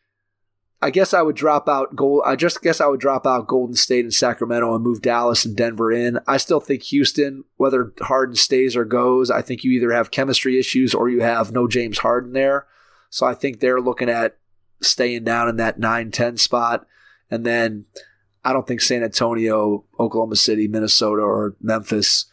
I guess I would drop out Gold. I just guess I would drop out Golden State and Sacramento and move Dallas and Denver in. I still think Houston, whether Harden stays or goes, I think you either have chemistry issues or you have no James Harden there. So I think they're looking at staying down in that nine ten spot. And then I don't think San Antonio, Oklahoma City, Minnesota, or Memphis,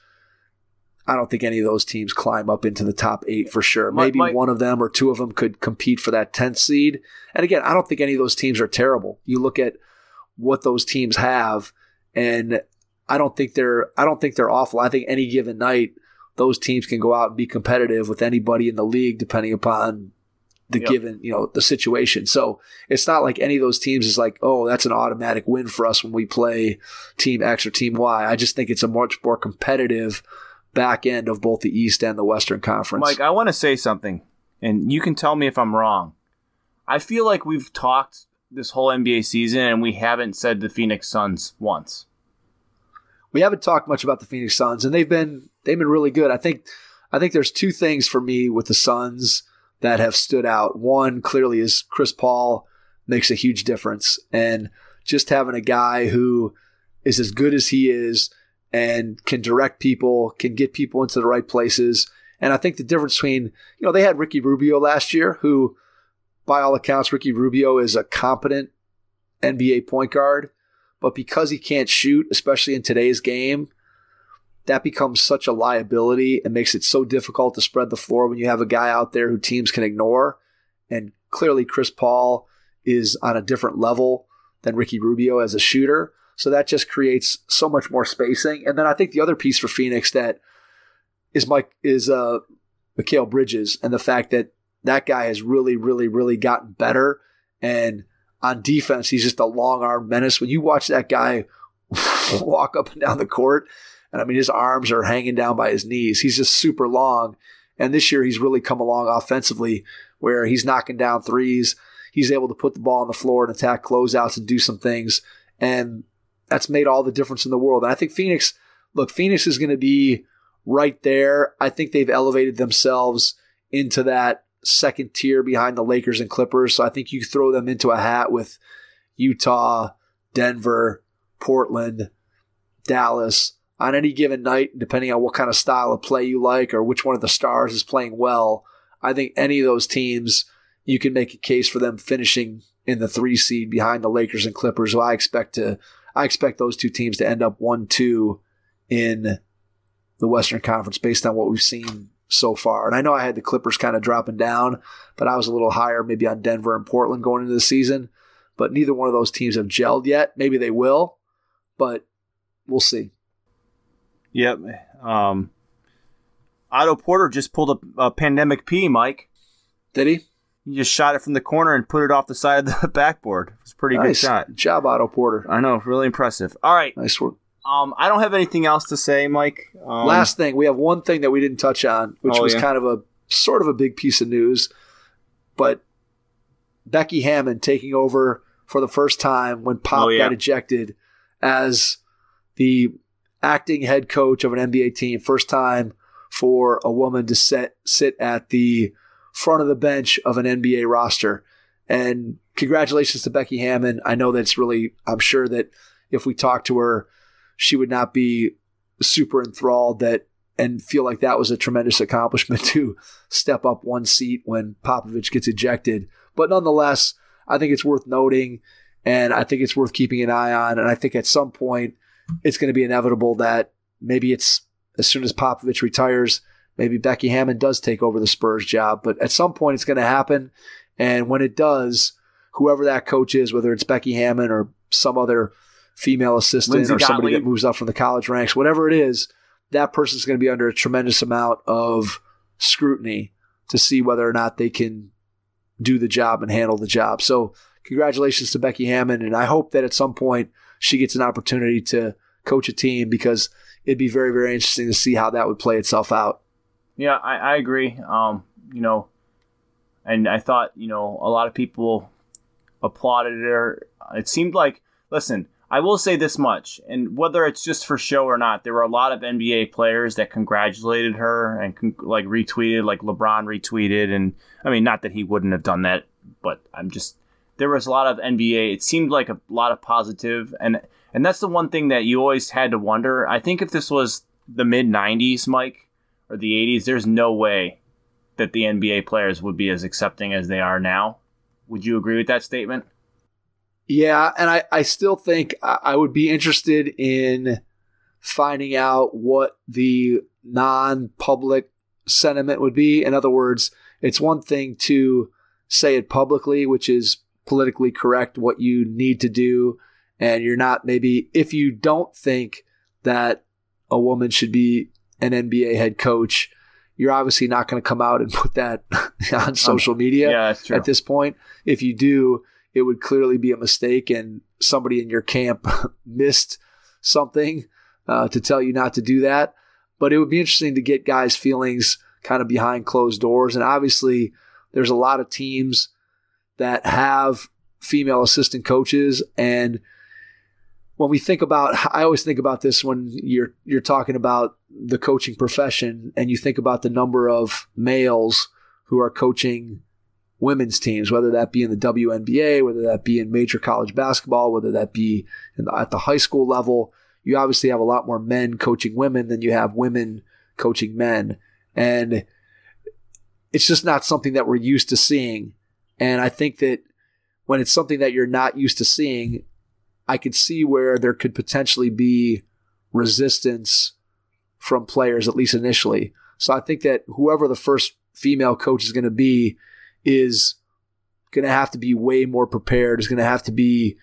I don't think any of those teams climb up into the top eight for sure. Maybe Mike, one of them or two of them could compete for that tenth seed. And again, I don't think any of those teams are terrible. You look at what those teams have, and I don't think they're I don't think they're awful. I think any given night, those teams can go out and be competitive with anybody in the league, depending upon the yep. given, you know, the situation. So it's not like any of those teams is like, oh, that's an automatic win for us when we play team X or team Y. I just think it's a much more competitive back end of both the East and the Western Conference. Mike, I want to say something, and you can tell me if I'm wrong. I feel like we've talked this whole N B A season, and we haven't said the Phoenix Suns once. We haven't talked much about the Phoenix Suns, and they've been they've been really good. I think I think there's two things for me with the Suns that have stood out. One clearly is Chris Paul makes a huge difference, and just having a guy who is as good as he is and can direct people, can get people into the right places. And I think the difference between, you know, they had Ricky Rubio last year, who, by all accounts, Ricky Rubio is a competent N B A point guard. But because he can't shoot, especially in today's game, that becomes such a liability and makes it so difficult to spread the floor when you have a guy out there who teams can ignore. And clearly Chris Paul is on a different level than Ricky Rubio as a shooter. So that just creates so much more spacing. And then I think the other piece for Phoenix that is Mike is uh, Mikal Bridges, and the fact that that guy has really, really, really gotten better. And on defense, he's just a long-arm menace. When you watch that guy walk up and down the court, and I mean his arms are hanging down by his knees. He's just super long. And this year he's really come along offensively, where he's knocking down threes. He's able to put the ball on the floor and attack closeouts and do some things. And that's made all the difference in the world. And I think Phoenix, look, Phoenix is going to be right there. I think they've elevated themselves into that second tier behind the Lakers and Clippers. So I think you throw them into a hat with Utah, Denver, Portland, Dallas on any given night, depending on what kind of style of play you like or which one of the stars is playing well. I think any of those teams, you can make a case for them finishing in the three seed behind the Lakers and Clippers. So I expect to I expect those two teams to end up one two in the Western Conference based on what we've seen so far. And I know I had the Clippers kind of dropping down, but I was a little higher maybe on Denver and Portland going into the season. But neither one of those teams have gelled yet. Maybe they will, but we'll see. Yep. Um, Otto Porter just pulled a, a pandemic P, Mike. Did he? He just shot it from the corner and put it off the side of the backboard. It was a pretty nice. good shot. Good job, Otto Porter. I know, really impressive. All right. Nice work. Um, I don't have anything else to say, Mike. Um, Last thing, we have one thing that we didn't touch on, which oh, was yeah. kind of a sort of a big piece of news. But Becky Hammon taking over for the first time when Pop oh, yeah. got ejected as the acting head coach of an N B A team. First time for a woman to set, sit at the front of the bench of an N B A roster. And congratulations to Becky Hammon. I know that's really, I'm sure that if we talked to her, she would not be super enthralled that and feel like that was a tremendous accomplishment to step up one seat when Popovich gets ejected. But nonetheless, I think it's worth noting, and I think it's worth keeping an eye on. And I think at some point it's going to be inevitable that maybe it's as soon as Popovich retires, maybe Becky Hammon does take over the Spurs job. But at some point it's going to happen. And when it does, whoever that coach is, whether it's Becky Hammon or some other female assistant Lindsey or somebody Gottlieb. that moves up from the college ranks, whatever it is, that person's going to be under a tremendous amount of scrutiny to see whether or not they can do the job and handle the job. So congratulations to Becky Hammon, and I hope that at some point she gets an opportunity to coach a team, because it'd be very, very interesting to see how that would play itself out. Yeah, I, I agree. Um, you know, and I thought, you know, a lot of people applauded her. It seemed like, listen, I will say this much, and whether it's just for show or not, there were a lot of N B A players that congratulated her and con- like retweeted, like LeBron retweeted, and I mean, not that he wouldn't have done that, but I'm just, there was a lot of N B A. It seemed like a lot of positive, and and that's the one thing that you always had to wonder. I think if this was the mid nineties, Mike, or the eighties, there's no way that the N B A players would be as accepting as they are now. Would you agree with that statement? Yeah, and I, I still think I would be interested in finding out what the non-public sentiment would be. In other words, it's one thing to say it publicly, which is politically correct, what you need to do, and you're not maybe, if you don't think that a woman should be an N B A head coach, you're obviously not going to come out and put that on social media yeah, that's true. at this point. If you do, it would clearly be a mistake, and somebody in your camp missed something uh, to tell you not to do that. But it would be interesting to get guys' feelings kind of behind closed doors. And obviously, there's a lot of teams that have female assistant coaches. And when we think about, I always think about this when you're you're talking about the coaching profession, and you think about the number of males who are coaching women's teams, whether that be in the W N B A, whether that be in major college basketball, whether that be in the, at the high school level. You obviously have a lot more men coaching women than you have women coaching men. And it's just not something that we're used to seeing. And I think that when it's something that you're not used to seeing, I could see where there could potentially be resistance from players, at least initially. So I think that whoever the first female coach is going to be is going to have to be way more prepared, is going to have to be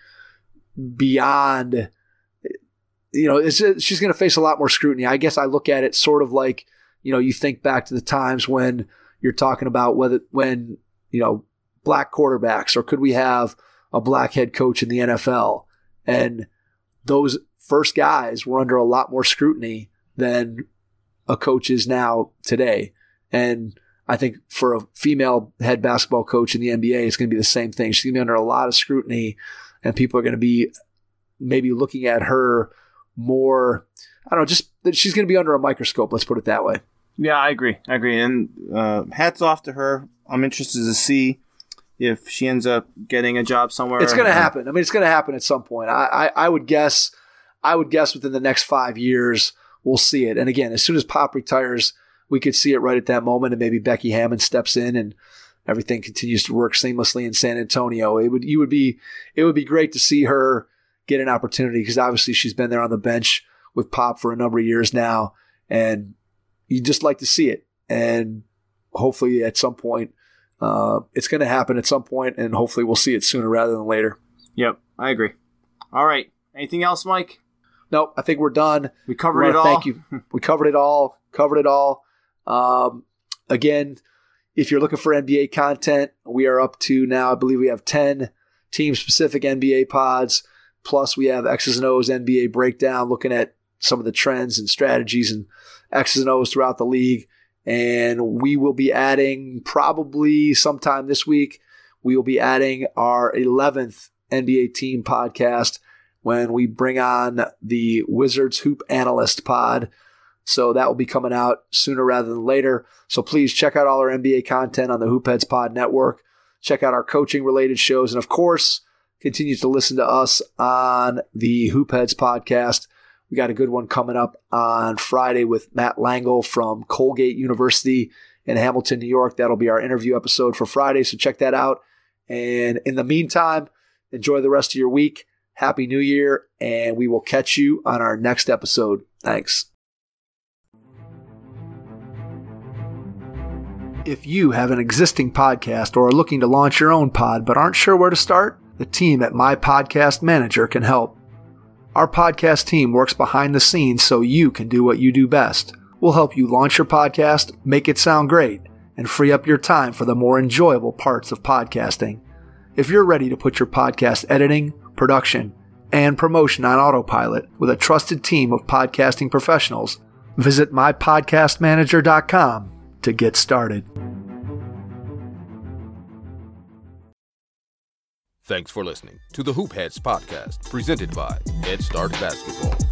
beyond, you know, it's, she's going to face a lot more scrutiny. I guess I look at it sort of like, you know, you think back to the times when you're talking about whether, when, you know, black quarterbacks, or could we have a black head coach in the N F L? And those first guys were under a lot more scrutiny than a coach is now today. And I think for a female head basketball coach in the N B A, it's going to be the same thing. She's going to be under a lot of scrutiny, and people are going to be maybe looking at her more, I don't know, just that she's going to be under a microscope. Let's put it that way. Yeah, I agree. I agree. And uh, hats off to her. I'm interested to see if she ends up getting a job somewhere. It's going to happen. I mean, it's going to happen at some point. I, I, I would guess, I would guess within the next five years, we'll see it. And again, as soon as Pop retires, we could see it right at that moment, and maybe Becky Hammon steps in and everything continues to work seamlessly in San Antonio. It would, you would be, it would be great to see her get an opportunity, because obviously she's been there on the bench with Pop for a number of years now, and you just like to see it. And hopefully at some point, uh, it's going to happen at some point, and hopefully we'll see it sooner rather than later. Yep, I agree. All right. Anything else, Mike? Nope, I think we're done. We covered We it wanna all. Thank you. We covered it all. Covered it all. Um, again, if you're looking for N B A content, we are up to now, I believe we have ten team-specific N B A pods, plus we have X's and O's N B A breakdown, looking at some of the trends and strategies and X's and O's throughout the league. And we will be adding, probably sometime this week, we will be adding our eleventh N B A team podcast when we bring on the Wizards Hoop Analyst pod. So that will be coming out sooner rather than later. So please check out all our N B A content on the Hoopheads Pod Network. Check out our coaching-related shows. And, of course, continue to listen to us on the Hoopheads Podcast. We got a good one coming up on Friday with Matt Langle from Colgate University in Hamilton, New York. That'll be our interview episode for Friday, so check that out. And in the meantime, enjoy the rest of your week. Happy New Year, and we will catch you on our next episode. Thanks. If you have an existing podcast or are looking to launch your own pod but aren't sure where to start, the team at My Podcast Manager can help. Our podcast team works behind the scenes so you can do what you do best. We'll help you launch your podcast, make it sound great, and free up your time for the more enjoyable parts of podcasting. If you're ready to put your podcast editing, production, and promotion on autopilot with a trusted team of podcasting professionals, visit my podcast manager dot com to get started. Thanks for listening to the Hoopheads Podcast, presented by Head Start Basketball.